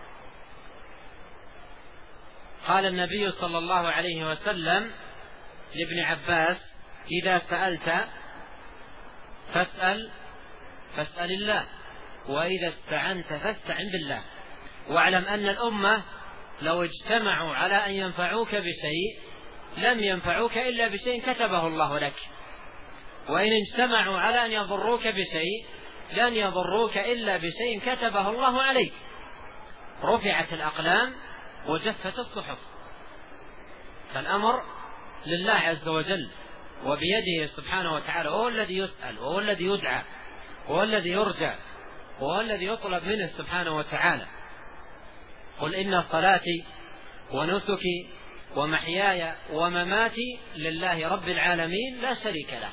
قال النبي صلى الله عليه وسلم لابن عباس: إذا سألت فاسأل فاسأل الله، وإذا استعنت فاستعن بالله. واعلم أن الأمة لو اجتمعوا على أن ينفعوك بشيء لم ينفعوك إلا بشيء كتبه الله لك، وإن اجتمعوا على أن يضروك بشيء لن يضروك إلا بشيء كتبه الله عليك. رفعت الأقلام وجفت الصحف، فالأمر لله عز وجل وبيده سبحانه وتعالى، وهو الذي يسأل، وهو الذي يدعى، وهو الذي يرجى، وهو الذي يطلب منه سبحانه وتعالى. قل إن صلاتي ونسكي ومحياي ومماتي لله رب العالمين لا شريك له.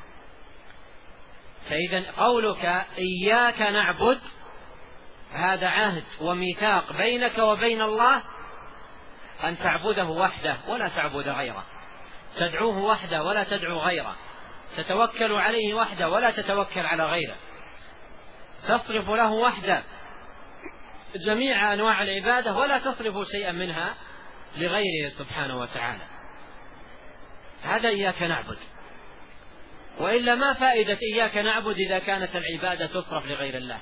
فإذا قولك إياك نعبد هذا عهد وميثاق بينك وبين الله أن تعبده وحده ولا تعبد غيره، تدعوه وحده ولا تدعو غيره، تتوكل عليه وحده ولا تتوكل على غيره، تصرف له وحده جميع أنواع العبادة ولا تصرف شيئا منها لغيره سبحانه وتعالى. هذا إياك نعبد. وإلا ما فائدة إياك نعبد إذا كانت العبادة تصرف لغير الله؟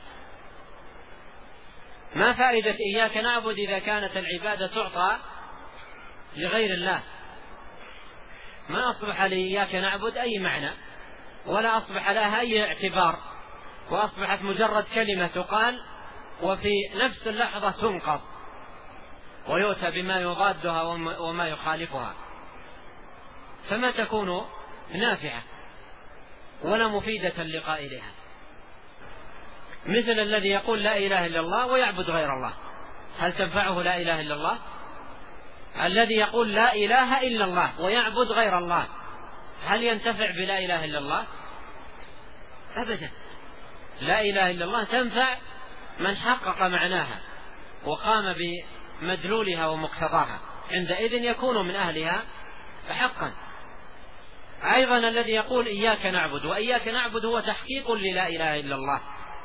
ما فائدة إياك نعبد إذا كانت العبادة تعطى لغير الله؟ ما أصبح لإياك نعبد أي معنى، ولا أصبح لها أي اعتبار، وأصبحت مجرد كلمة تقال وفي نفس اللحظة تنقض ويؤتى بما يضادها وما يخالفها، فما تكون نافعة ولا مفيدة لقائلها. مثل الذي يقول لا إله إلا الله ويعبد غير الله، هل تنفعه لا إله إلا الله؟ الذي يقول لا إله إلا الله ويعبد غير الله هل ينتفع بلا إله إلا الله؟ أبدا. لا إله إلا الله تنفع من حقق معناها وقام بمدلولها ومقتضاها، عندئذ يكون من أهلها حقا. أيضا الذي يقول إياك نعبد، وإياك نعبد هو تحقيق للا إله إلا الله،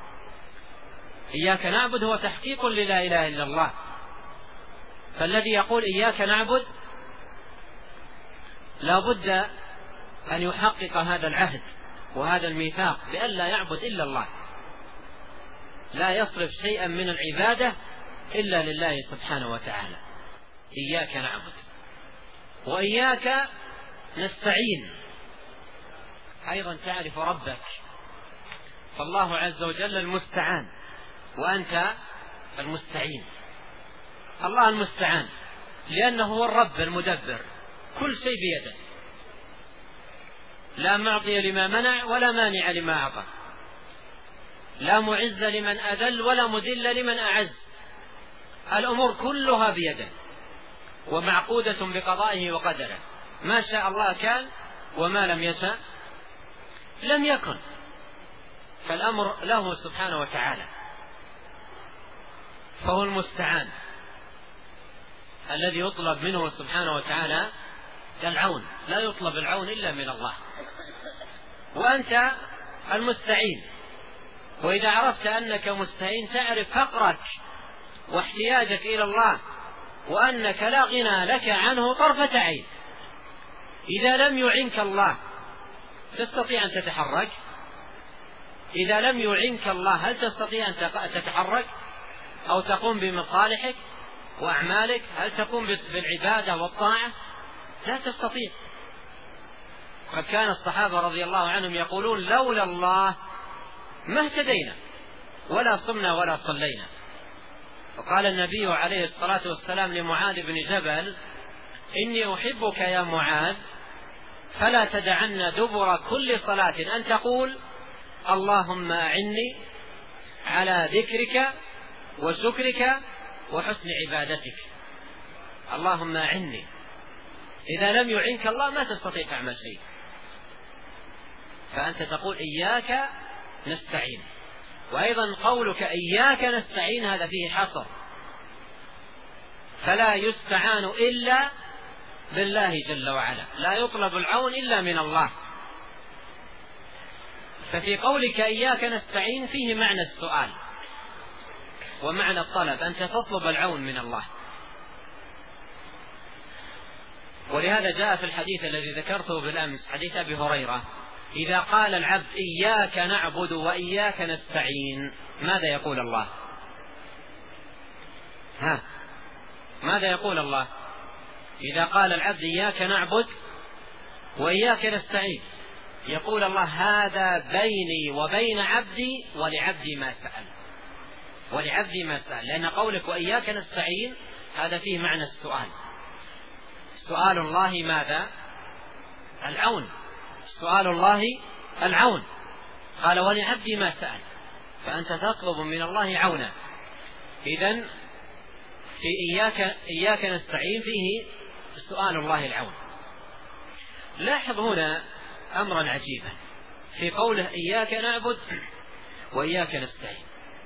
إياك نعبد هو تحقيق للا إله إلا الله. فالذي يقول إياك نعبد لا بد أن يحقق هذا العهد وهذا الميثاق بأن لا يعبد إلا الله، لا يصرف شيئا من العبادة إلا لله سبحانه وتعالى. إياك نعبد وإياك نستعين، أيضا تعرف ربك، فالله عز وجل المستعان وأنت المستعين. الله المستعان لأنه هو الرب المدبر، كل شيء بيده، لا معطي لما منع ولا مانع لما أعطى، لا معز لمن أذل ولا مذل لمن أعز. الأمور كلها بيده ومعقودة بقضائه وقدره، ما شاء الله كان وما لم يشاء لم يكن، فالأمر له سبحانه وتعالى، فهو المستعان الذي يطلب منه سبحانه وتعالى العون، لا يطلب العون إلا من الله، وأنت المستعين. وإذا عرفت أنك مستعين تعرف فقرك واحتياجك إلى الله، وأنك لا غنى لك عنه طرفة عين. إذا لم يعنك الله تستطيع أن تتحرك؟ إذا لم يعنك الله هل تستطيع أن تتحرك أو تقوم بمصالحك وأعمالك؟ هل تقوم بالعبادة والطاعة؟ لا تستطيع. قد كان الصحابة رضي الله عنهم يقولون لولا الله ما اهتدينا ولا صمنا ولا صلينا. وقال النبي عليه الصلاة والسلام لمعاذ بن جبل: إني أحبك يا معاذ فلا تدعن دبر كل صلاة أن تقول اللهم أعني على ذكرك وشكرك وحسن عبادتك. اللهم أعني، إذا لم يعنك الله ما تستطيع تعمل شيء، فأنت تقول إياك نستعين. وأيضا قولك إياك نستعين هذا فيه حصر، فلا يستعان إلا بالله جل وعلا، لا يطلب العون إلا من الله. ففي قولك إياك نستعين فيه معنى السؤال ومعنى الطلب، أنت تطلب العون من الله. ولهذا جاء في الحديث الذي ذكرته بالأمس حديث أبي هريرة: إذا قال العبد إياك نعبد وإياك نستعين ماذا يقول الله؟ ها ماذا يقول الله إذا قال العبد إياك نعبد وإياك نستعين؟ يقول الله: هذا بيني وبين عبدي ولعبدي ما سأل، ولعبدي ما سأل. لأن قولك وإياك نستعين هذا فيه معنى السؤال. سؤال الله ماذا؟ العون. سؤال الله العون. قال ولعبدي ما سأل، فأنت تطلب من الله عونا. إذن في إياك, إياك نستعين فيه سؤال الله العون. لاحظ هنا أمرا عجيبا في قوله إياك نعبد وإياك نستعين.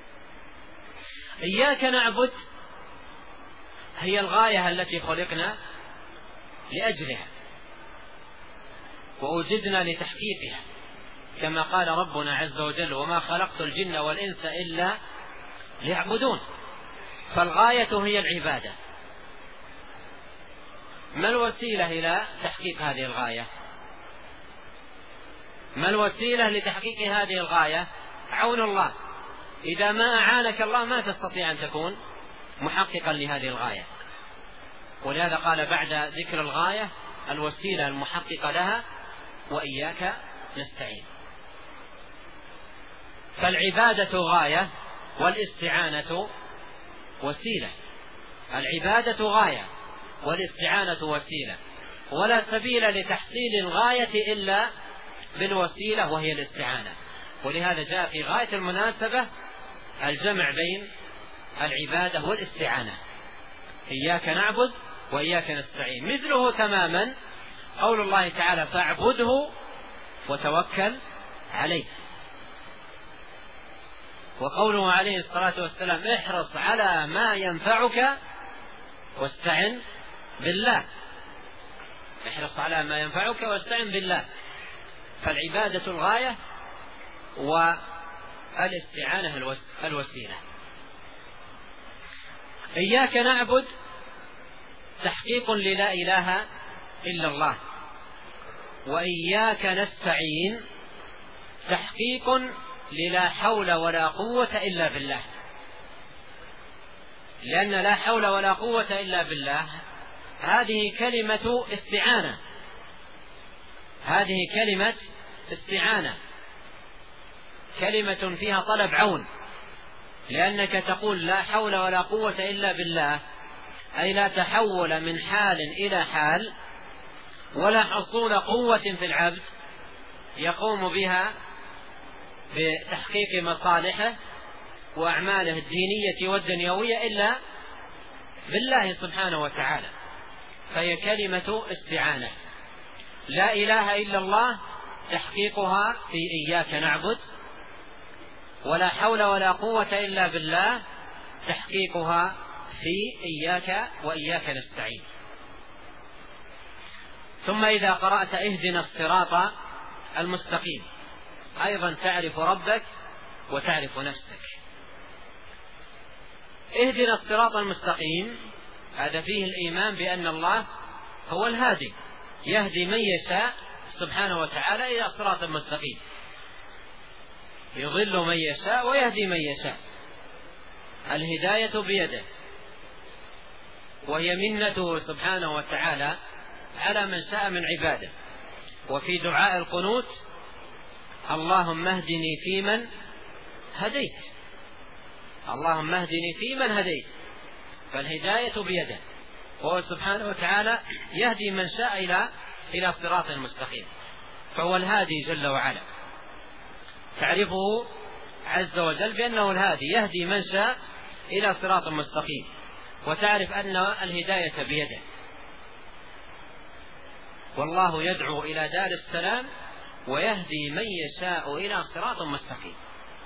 إياك نعبد هي الغاية التي خلقنا لأجلها وأوجدنا لتحقيقها، كما قال ربنا عز وجل: وما خلقت الجن والإنس إلا ليعبدون. فالغاية هي العبادة. ما الوسيلة إلى تحقيق هذه الغاية؟ ما الوسيلة لتحقيق هذه الغاية؟ عون الله. إذا ما أعانك الله ما تستطيع أن تكون محققا لهذه الغاية. ولهذا قال بعد ذكر الغاية الوسيلة المحققة لها: وإياك نستعين. فالعبادة غاية والاستعانة وسيلة. العبادة غاية والاستعانة وسيلة، ولا سبيل لتحصيل الغاية إلا بالوسيلة وهي الاستعانة. ولهذا جاء في غاية المناسبة الجمع بين العبادة والاستعانة: إياك نعبد وإياك نستعين. مثله تماما قول الله تعالى: فاعبده وتوكل عليه. وقوله عليه الصلاة والسلام: احرص على ما ينفعك واستعن بالله. احرص على ما ينفعك واستعن بالله. فالعبادة الغاية والاستعانة الوسيلة. إياك نعبد تحقيق للا إله إلا الله، وإياك نستعين تحقيق للا حول ولا قوة إلا بالله. لأن لا حول ولا قوة إلا بالله هذه كلمة استعانة، هذه كلمة استعانة، كلمة فيها طلب عون. لأنك تقول لا حول ولا قوة إلا بالله، أي لا تحول من حال إلى حال ولا حصول قوة في العبد يقوم بها بتحقيق مصالحه وأعماله الدينية والدنيوية إلا بالله سبحانه وتعالى، فهي كلمة استعانة. لا إله إلا الله تحقيقها في إياك نعبد، ولا حول ولا قوة إلا بالله تحقيقها في إياك وإياك نستعين. ثم إذا قرأت اهدنا الصراط المستقيم أيضا تعرف ربك وتعرف نفسك. اهدنا الصراط المستقيم هذا فيه الإيمان بأن الله هو الهادي، يهدي من يشاء سبحانه وتعالى إلى صراط مستقيم، يضل من يشاء ويهدي من يشاء. الهداية بيده، وهي منته سبحانه وتعالى على من شاء من عباده. وفي دعاء القنوت اللهم اهدني فيمن هديت، اللهم اهدني فيمن هديت، فالهداية بيده، وهو سبحانه وتعالى يهدي من شاء إلى إلى صراط مستقيم، فهو الهادي جل وعلا. تعرفه عز وجل بأنه الهادي يهدي من شاء إلى صراط مستقيم، وتعرف أن الهداية بيده. والله يدعو إلى دار السلام ويهدي من يشاء إلى صراط مستقيم،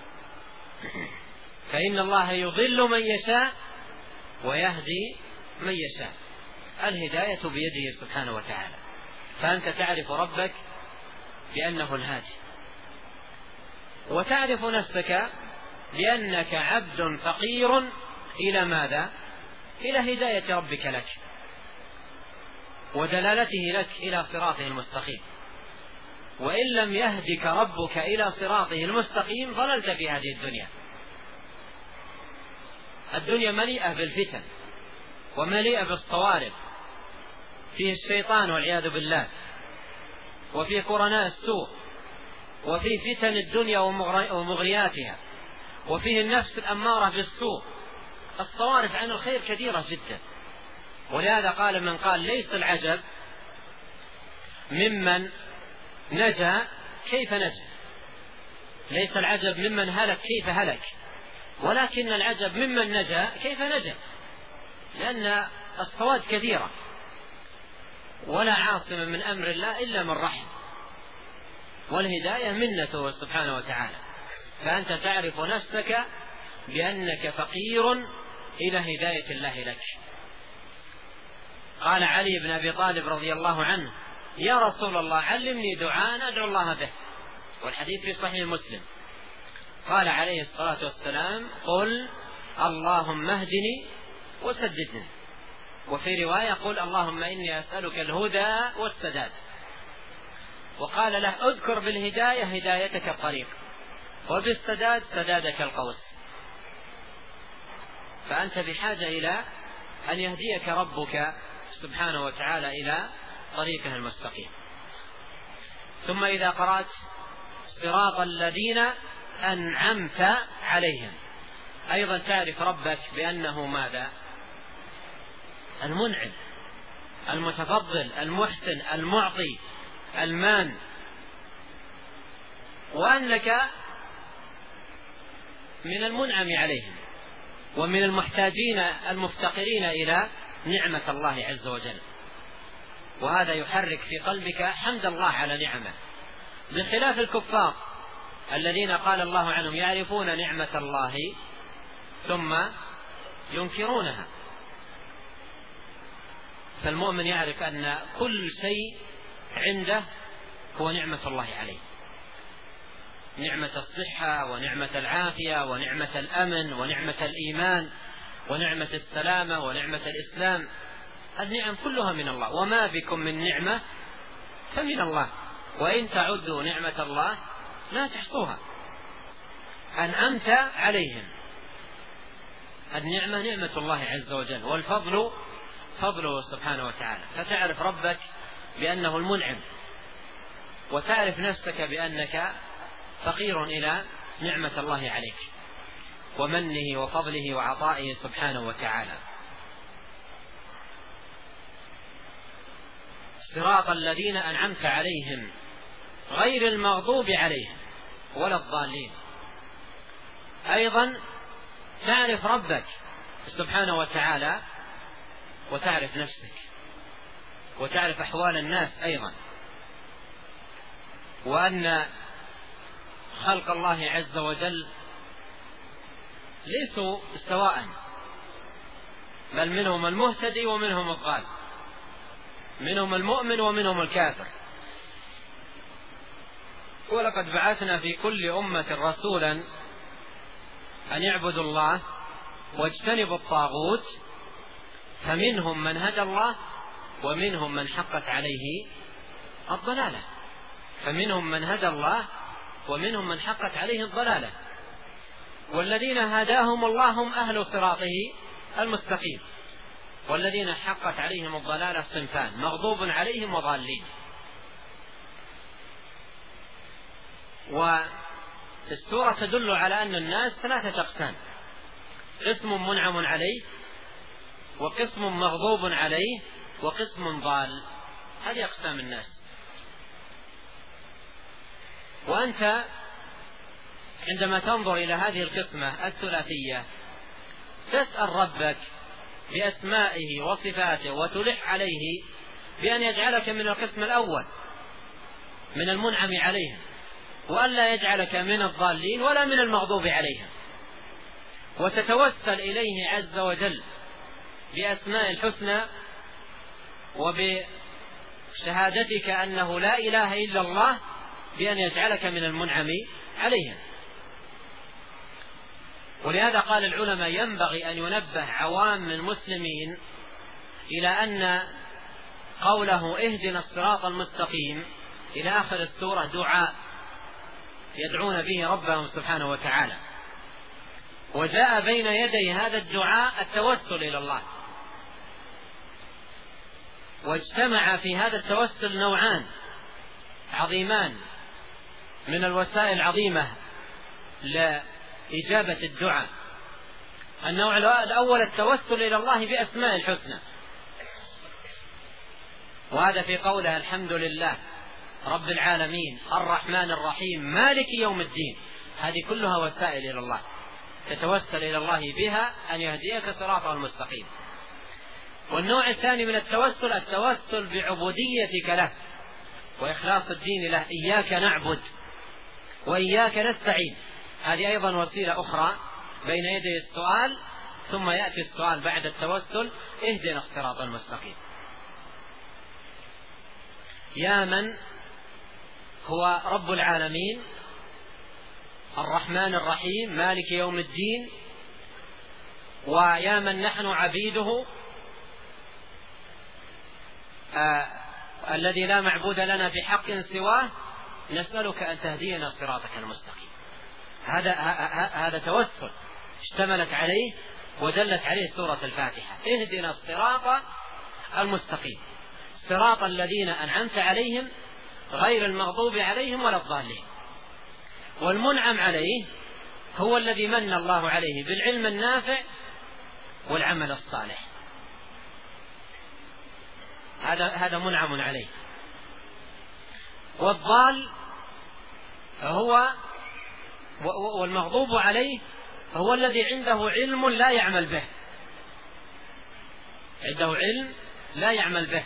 فإن الله يضل من يشاء ويهدي من يشاء. الهداية بيده سبحانه وتعالى، فأنت تعرف ربك بأنه الهادي، وتعرف نفسك بأنك عبد فقير إلى ماذا؟ إلى هداية ربك لك ودلالته لك إلى صراطه المستقيم. وإن لم يهدك ربك إلى صراطه المستقيم ضللت في هذه الدنيا. الدنيا مليئة بالفتن ومليئة بالصوارف، فيه الشيطان والعياذ بالله، وفيه قرناء السوء، وفيه فتن الدنيا ومغرياتها، وفيه النفس الأمارة بالسوء. الصوارف عن الخير كثيرة جدا. ولهذا قال من قال ليس العجب ممن نجا كيف نجا، ليس العجب ممن هلك كيف هلك، ولكن العجب ممن نجا كيف نجا، لأن الصواد كثيرة ولا عاصم من أمر الله إلا من رحم، والهداية منته سبحانه وتعالى. فأنت تعرف نفسك بأنك فقير إلى هداية الله لك. قال علي بن أبي طالب رضي الله عنه يا رسول الله علمني دعاء أدعو الله به، والحديث في صحيح مسلم. قال عليه الصلاة والسلام قل اللهم اهدني وسددني، وفي رواية قل اللهم إني أسألك الهدى والسداد. وقال له اذكر بالهداية هدايتك الطريق، وبالسداد سدادك القوس. فأنت بحاجة إلى أن يهديك ربك سبحانه وتعالى إلى طريقه المستقيم. ثم إذا قرأت صراط الذين أنعمت عليهم أيضا تعرف ربك بأنه ماذا؟ المنعم، المتفضل، المحسن، المعطي، المان، وأنك من المنعم عليهم ومن المحتاجين المفتقرين إلى نعمة الله عز وجل. وهذا يحرك في قلبك حمد الله على نعمه، بخلاف الكفار الذين قال الله عنهم يعرفون نعمة الله ثم ينكرونها. فالمؤمن يعرف أن كل شيء عنده هو نعمة الله عليه، نعمة الصحة ونعمة العافية ونعمة الأمن ونعمة الإيمان ونعمة السلامة ونعمة الإسلام. النعم كلها من الله، وما بكم من نعمة فمن الله، وإن تعدوا نعمة الله لا تحصوها. أنعمت عليهم، النعمة نعمة الله عز وجل، والفضل فضله سبحانه وتعالى. فتعرف ربك بأنه المنعم، وتعرف نفسك بأنك فقير إلى نعمة الله عليك ومنه وفضله وعطائه سبحانه وتعالى. صراط الذين أنعمت عليهم غير المغضوب عليهم ولا الضالين. أيضا تعرف ربك سبحانه وتعالى وتعرف نفسك وتعرف أحوال الناس أيضا، وأن خلق الله عز وجل ليسوا سواء، بل منهم المهتدي ومنهم الضال، منهم المؤمن ومنهم الكافر. ولقد بعثنا في كل أمة رسولا أن يعبدوا الله واجتنبوا الطاغوت، فمنهم من هدى الله ومنهم من حقت عليه الضلالة، فمنهم من هدى الله ومنهم من حقت عليه الضلالة. والذين هداهم الله هم أهل صراطه المستقيم، والذين حقت عليهم الضلالة صنفان: مغضوب عليهم وضالين. والسورة تدل على أن الناس ثلاثة أقسام: قسم منعم عليه، وقسم مغضوب عليه، وقسم ضال. هذه أقسام الناس. وأنت عندما تنظر إلى هذه القسمة الثلاثية تسأل ربك بأسمائه وصفاته وتلح عليه بأن يجعلك من القسم الأول من المنعم عليهم، وألا يجعلك من الضالين ولا من المغضوب عليهم، وتتوسل إليه عز وجل بأسماء الحسنى وبشهادتك أنه لا إله إلا الله بأن يجعلك من المنعم عليهم. ولهذا قال العلماء: ينبغي أن ينبه عوام المسلمين إلى أن قوله اهدنا الصراط المستقيم إلى آخر السورة دعاء يدعون به ربهم سبحانه وتعالى، وجاء بين يدي هذا الدعاء التوسل إلى الله. واجتمع في هذا التوسل نوعان عظيمان من الوسائل العظيمة لإجابة الدعاء. النوع الأول التوسل إلى الله بأسماء الحسنى، وهذا في قوله الحمد لله رب العالمين الرحمن الرحيم مالك يوم الدين. هذه كلها وسائل إلى الله تتوسل إلى الله بها أن يهديك صراطه المستقيم. والنوع الثاني من التوسل التوسل بعبوديتك له وإخلاص الدين له: إياك نعبد وإياك نستعين. هذه أيضا وسيلة أخرى بين يدي السؤال، ثم يأتي السؤال بعد التوسل: اهدنا الصراط المستقيم. يا من هو رب العالمين الرحمن الرحيم مالك يوم الدين، ويا من نحن عبيده آه الذي لا معبود لنا بحق سواه، نسألك أن تهدينا صراطك المستقيم. هذا هذا توسل اشتملت عليه ودلت عليه سورة الفاتحة: اهدنا الصراط المستقيم، صراط الذين أنعمت عليهم غير المغضوب عليهم ولا الضالين. والمنعم عليه هو الذي من الله عليه بالعلم النافع والعمل الصالح، هذا هذا منعم عليه. والضال هو والمغضوب عليه هو الذي عنده علم لا يعمل به، عنده علم لا يعمل به،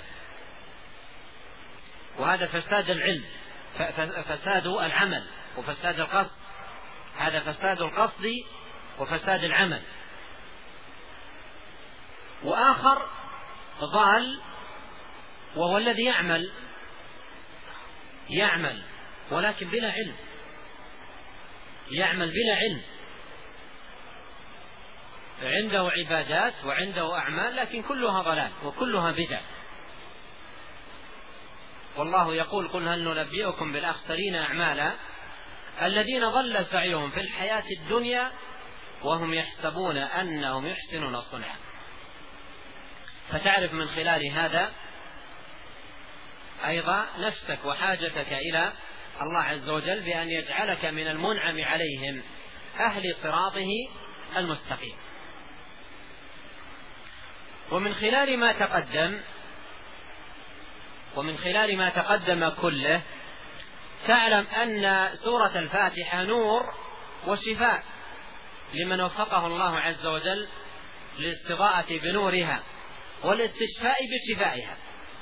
وهذا فساد العلم، فساد العمل وفساد القصد. هذا فساد القصد وفساد العمل. وآخر ضال وهو الذي يعمل يعمل ولكن بلا علم، يعمل بلا علم، عنده عبادات وعنده أعمال لكن كلها ضلال وكلها بدع. والله يقول: قل هل ننبئكم بالأخسرين أعمالا الذين ضل سعيهم في الحياة الدنيا وهم يحسبون أنهم يحسنون صنعا. فتعرف من خلال هذا أيضا نفسك وحاجتك إلى الله عز وجل بأن يجعلك من المنعم عليهم أهل صراطه المستقيم. ومن خلال ما تقدم ومن خلال ما تقدم كله تعلم أن سورة الفاتحة نور وشفاء لمن وفقه الله عز وجل للاستضاءة بنورها والاستشفاء بشفائها.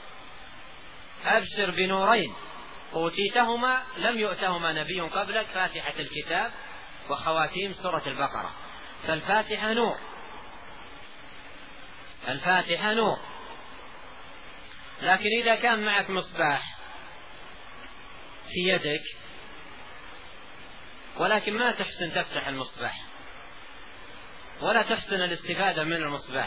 أبشر بنورين أوتيتهما لم يؤتهما نبي قبلك، فاتحة الكتاب وخواتيم سورة البقرة. فالفاتحة نور، الفاتحة نور. لكن إذا كان معك مصباح في يدك ولكن ما تحسن تفتح المصباح ولا تحسن الاستفادة من المصباح،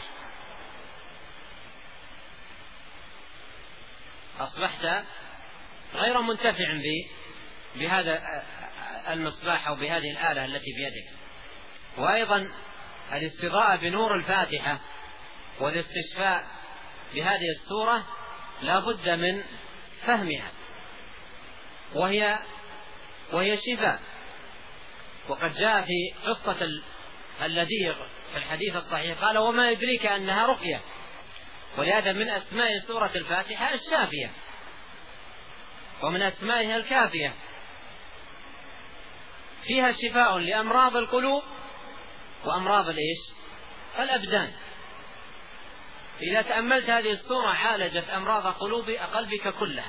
أصبحت غير منتفع بهذا المصباح أو بهذه الآلة التي بيدك. وأيضا الاستضاءة بنور الفاتحة والاستشفاء بهذه السورة لا بد من فهمها، وهي وهي شفاء. وقد جاء في قصة اللذيغ في الحديث الصحيح قال: وما يدريك أنها رقية. ولهذا من أسماء سورة الفاتحة الشافية، ومن أسمائها الكافية، فيها شفاء لأمراض القلوب وأمراض الإيش؟ الأبدان. إذا تأملت هذه السورة عالجت أمراض قلوب قلبك كلها،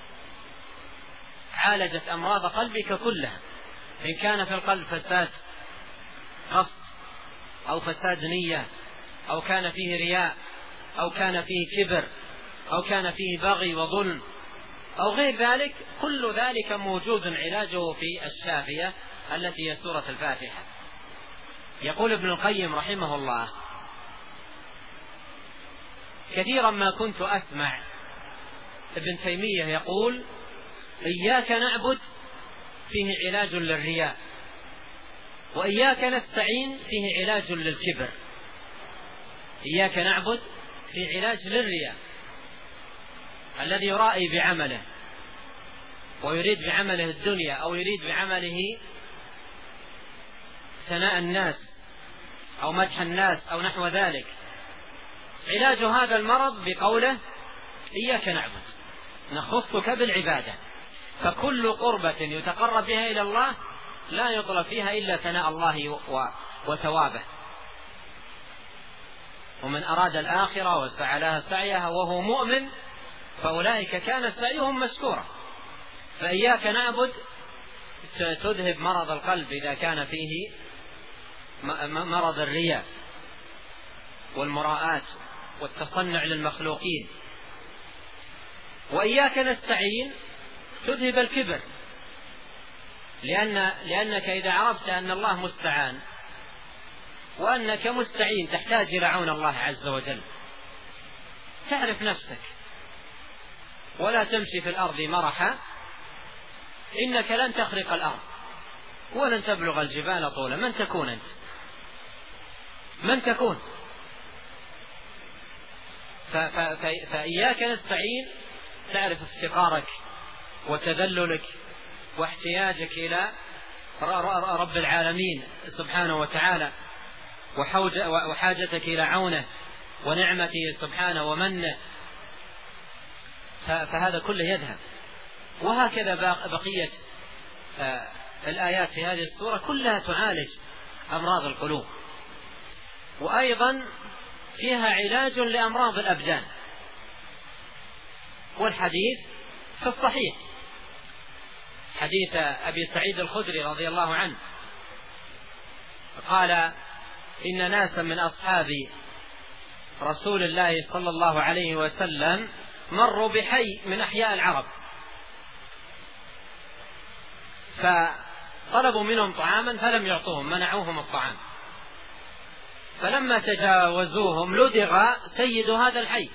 عالجت أمراض قلبك كلها، إن كان في القلب فساد قصد أو فساد نية أو كان فيه رياء أو كان فيه كبر أو كان فيه بغي وظلم أو غير ذلك، كل ذلك موجود علاجه في الشافية التي هي سورة الفاتحة. يقول ابن القيم رحمه الله: كثيرا ما كنت أسمع ابن تيمية يقول: إياك نعبد فيه علاج للرياء، وإياك نستعين فيه علاج للكبر. إياك نعبد في علاج للرياء، الذي يرائي بعمله ويريد بعمله الدنيا أو يريد بعمله ثناء الناس أو مدح الناس أو نحو ذلك. علاج هذا المرض بقوله: إياك نعبد، نخصك بالعبادة. فكل قربة يتقرب بها إلى الله لا يطلب فيها إلا ثناء الله وثوابه. ومن أراد الآخرة وسعى لها سعيها وهو مؤمن فأولئك كان سعيهم مشكورا. فإياك نعبد تذهب مرض القلب إذا كان فيه مرض الرياء والمراءات والتصنع للمخلوقين. وإياك نستعين تذهب الكبر، لأن لأنك إذا عرفت أن الله مستعان وأنك مستعين تحتاج إلى عون الله عز وجل، تعرف نفسك ولا تمشي في الأرض مرحا، إنك لن تخرق الأرض ولن تبلغ الجبال طولا. من تكون أنت؟ من تكون؟ فإياك نستعين تعرف افتقارك وتذللك واحتياجك إلى رب العالمين سبحانه وتعالى، وحاجتك إلى عونه ونعمته سبحانه ومنه، فهذا كله يذهب. وهكذا بقية الآيات في هذه السورة كلها تعالج أمراض القلوب، وأيضا فيها علاج لأمراض الأبدان. والحديث في الصحيح حديث أبي سعيد الخدري رضي الله عنه قال: إن ناسا من أصحاب رسول الله صلى الله عليه وسلم مروا بحي من أحياء العرب، فطلبوا منهم طعاما فلم يعطوهم، منعوهم الطعام. فلما تجاوزوهم لدغ سيد هذا الحي،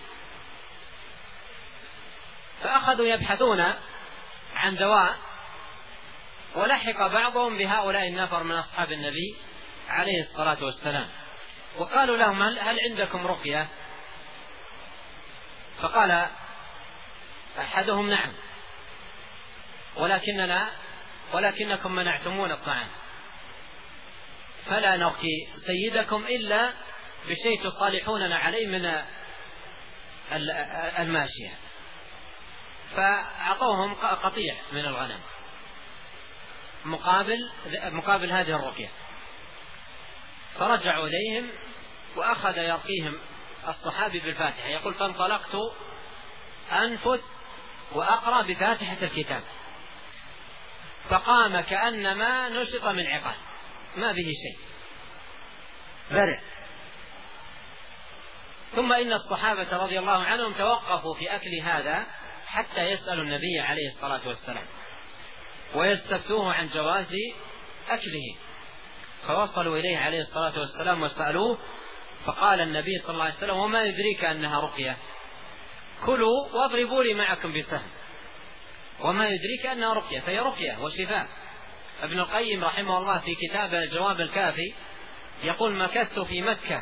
فأخذوا يبحثون عن دواء، ولحق بعضهم بهؤلاء النفر من أصحاب النبي عليه الصلاة والسلام، وقالوا لهم: هل عندكم رقية؟ فقال أحدهم: نعم، ولكننا ولكنكم منعتمون الطعام، فلا نرقي سيدكم إلا بشيء تصالحوننا عليه من الماشية. فأعطوهم قطيع من الغنم مقابل مقابل هذه الرقية، فرجعوا إليهم وأخذ يرقيهم الصحابي بالفاتحة، يقول فانطلقت أنفث وأقرأ بفاتحة الكتاب فقام كأنما نشط من عقال، ما به شيء، برع. ثم إن الصحابة رضي الله عنهم توقفوا في أكل هذا حتى يسألوا النبي عليه الصلاة والسلام ويستفتوه عن جواز أكله، فوصلوا إليه عليه الصلاة والسلام وسألوه، فقال النبي صلى الله عليه وسلم وما يدريك أنها رقية، كلوا واضربوا لي معكم بسهم، وما يدريك أنها رقية، فهي رقية وشفاء. ابن القيم رحمه الله في كتاب الجواب الكافي يقول مكثت في مكة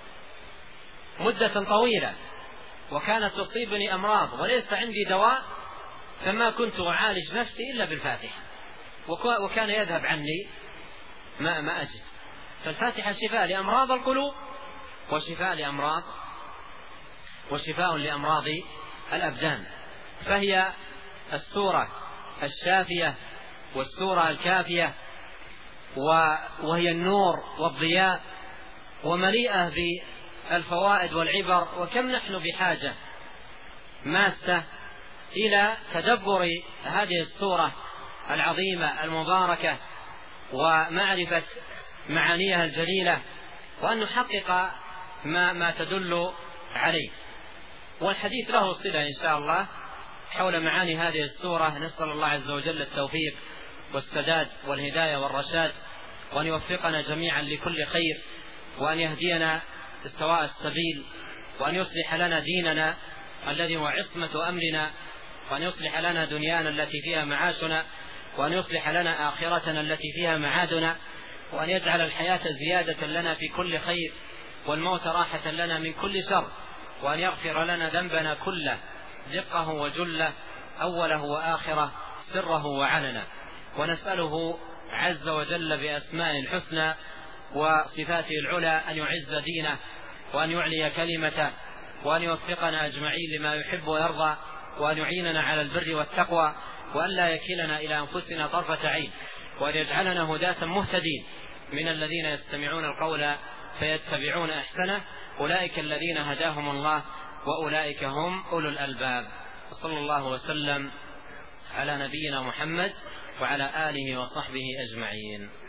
مدة طويلة وكانت تصيبني أمراض وليس عندي دواء، فما كنت أعالج نفسي إلا بالفاتحة، وكان يذهب عني ما ما أجد. فالفاتحة شفاء لأمراض القلوب وشفاء لأمراض وشفاء لأمراض الأبدان، فهي السورة الشافية والسورة الكافية، وهي النور والضياء ومليئة بالفوائد والعبر. وكم نحن بحاجة ماسة إلى تدبر هذه السورة العظيمة المباركة ومعرفة معانيها الجليلة، وأن نحقق ما, ما تدل عليه. والحديث له صلة إن شاء الله حول معاني هذه السورة. نسأل الله عز وجل التوفيق والسداد والهداية والرشاد، وأن يوفقنا جميعا لكل خير، وأن يهدينا سواء السبيل، وأن يصلح لنا ديننا الذي هو عصمة أمرنا، وأن يصلح لنا دنيانا التي فيها معاشنا، وأن يصلح لنا آخرتنا التي فيها معادنا، وأن يجعل الحياة زيادة لنا في كل خير والموت راحة لنا من كل شر، وأن يغفر لنا ذنبنا كله دقه وجله أوله وآخره سره وعلنا. ونسأله عز وجل بأسماء الحسنى وصفاته العلى أن يعز دينه وأن يعلي كلمته، وأن يوفقنا أجمعين لما يحب ويرضى، وأن يعيننا على البر والتقوى، وأن لا يكلنا إلى أنفسنا طرفة عين، وأن يجعلنا هداة مهتدين من الذين يستمعون القول فيتبعون أحسنه، أولئك الذين هداهم الله وأولئك هم أولو الألباب. صلى الله وسلم على نبينا محمد وعلى آله وصحبه أجمعين.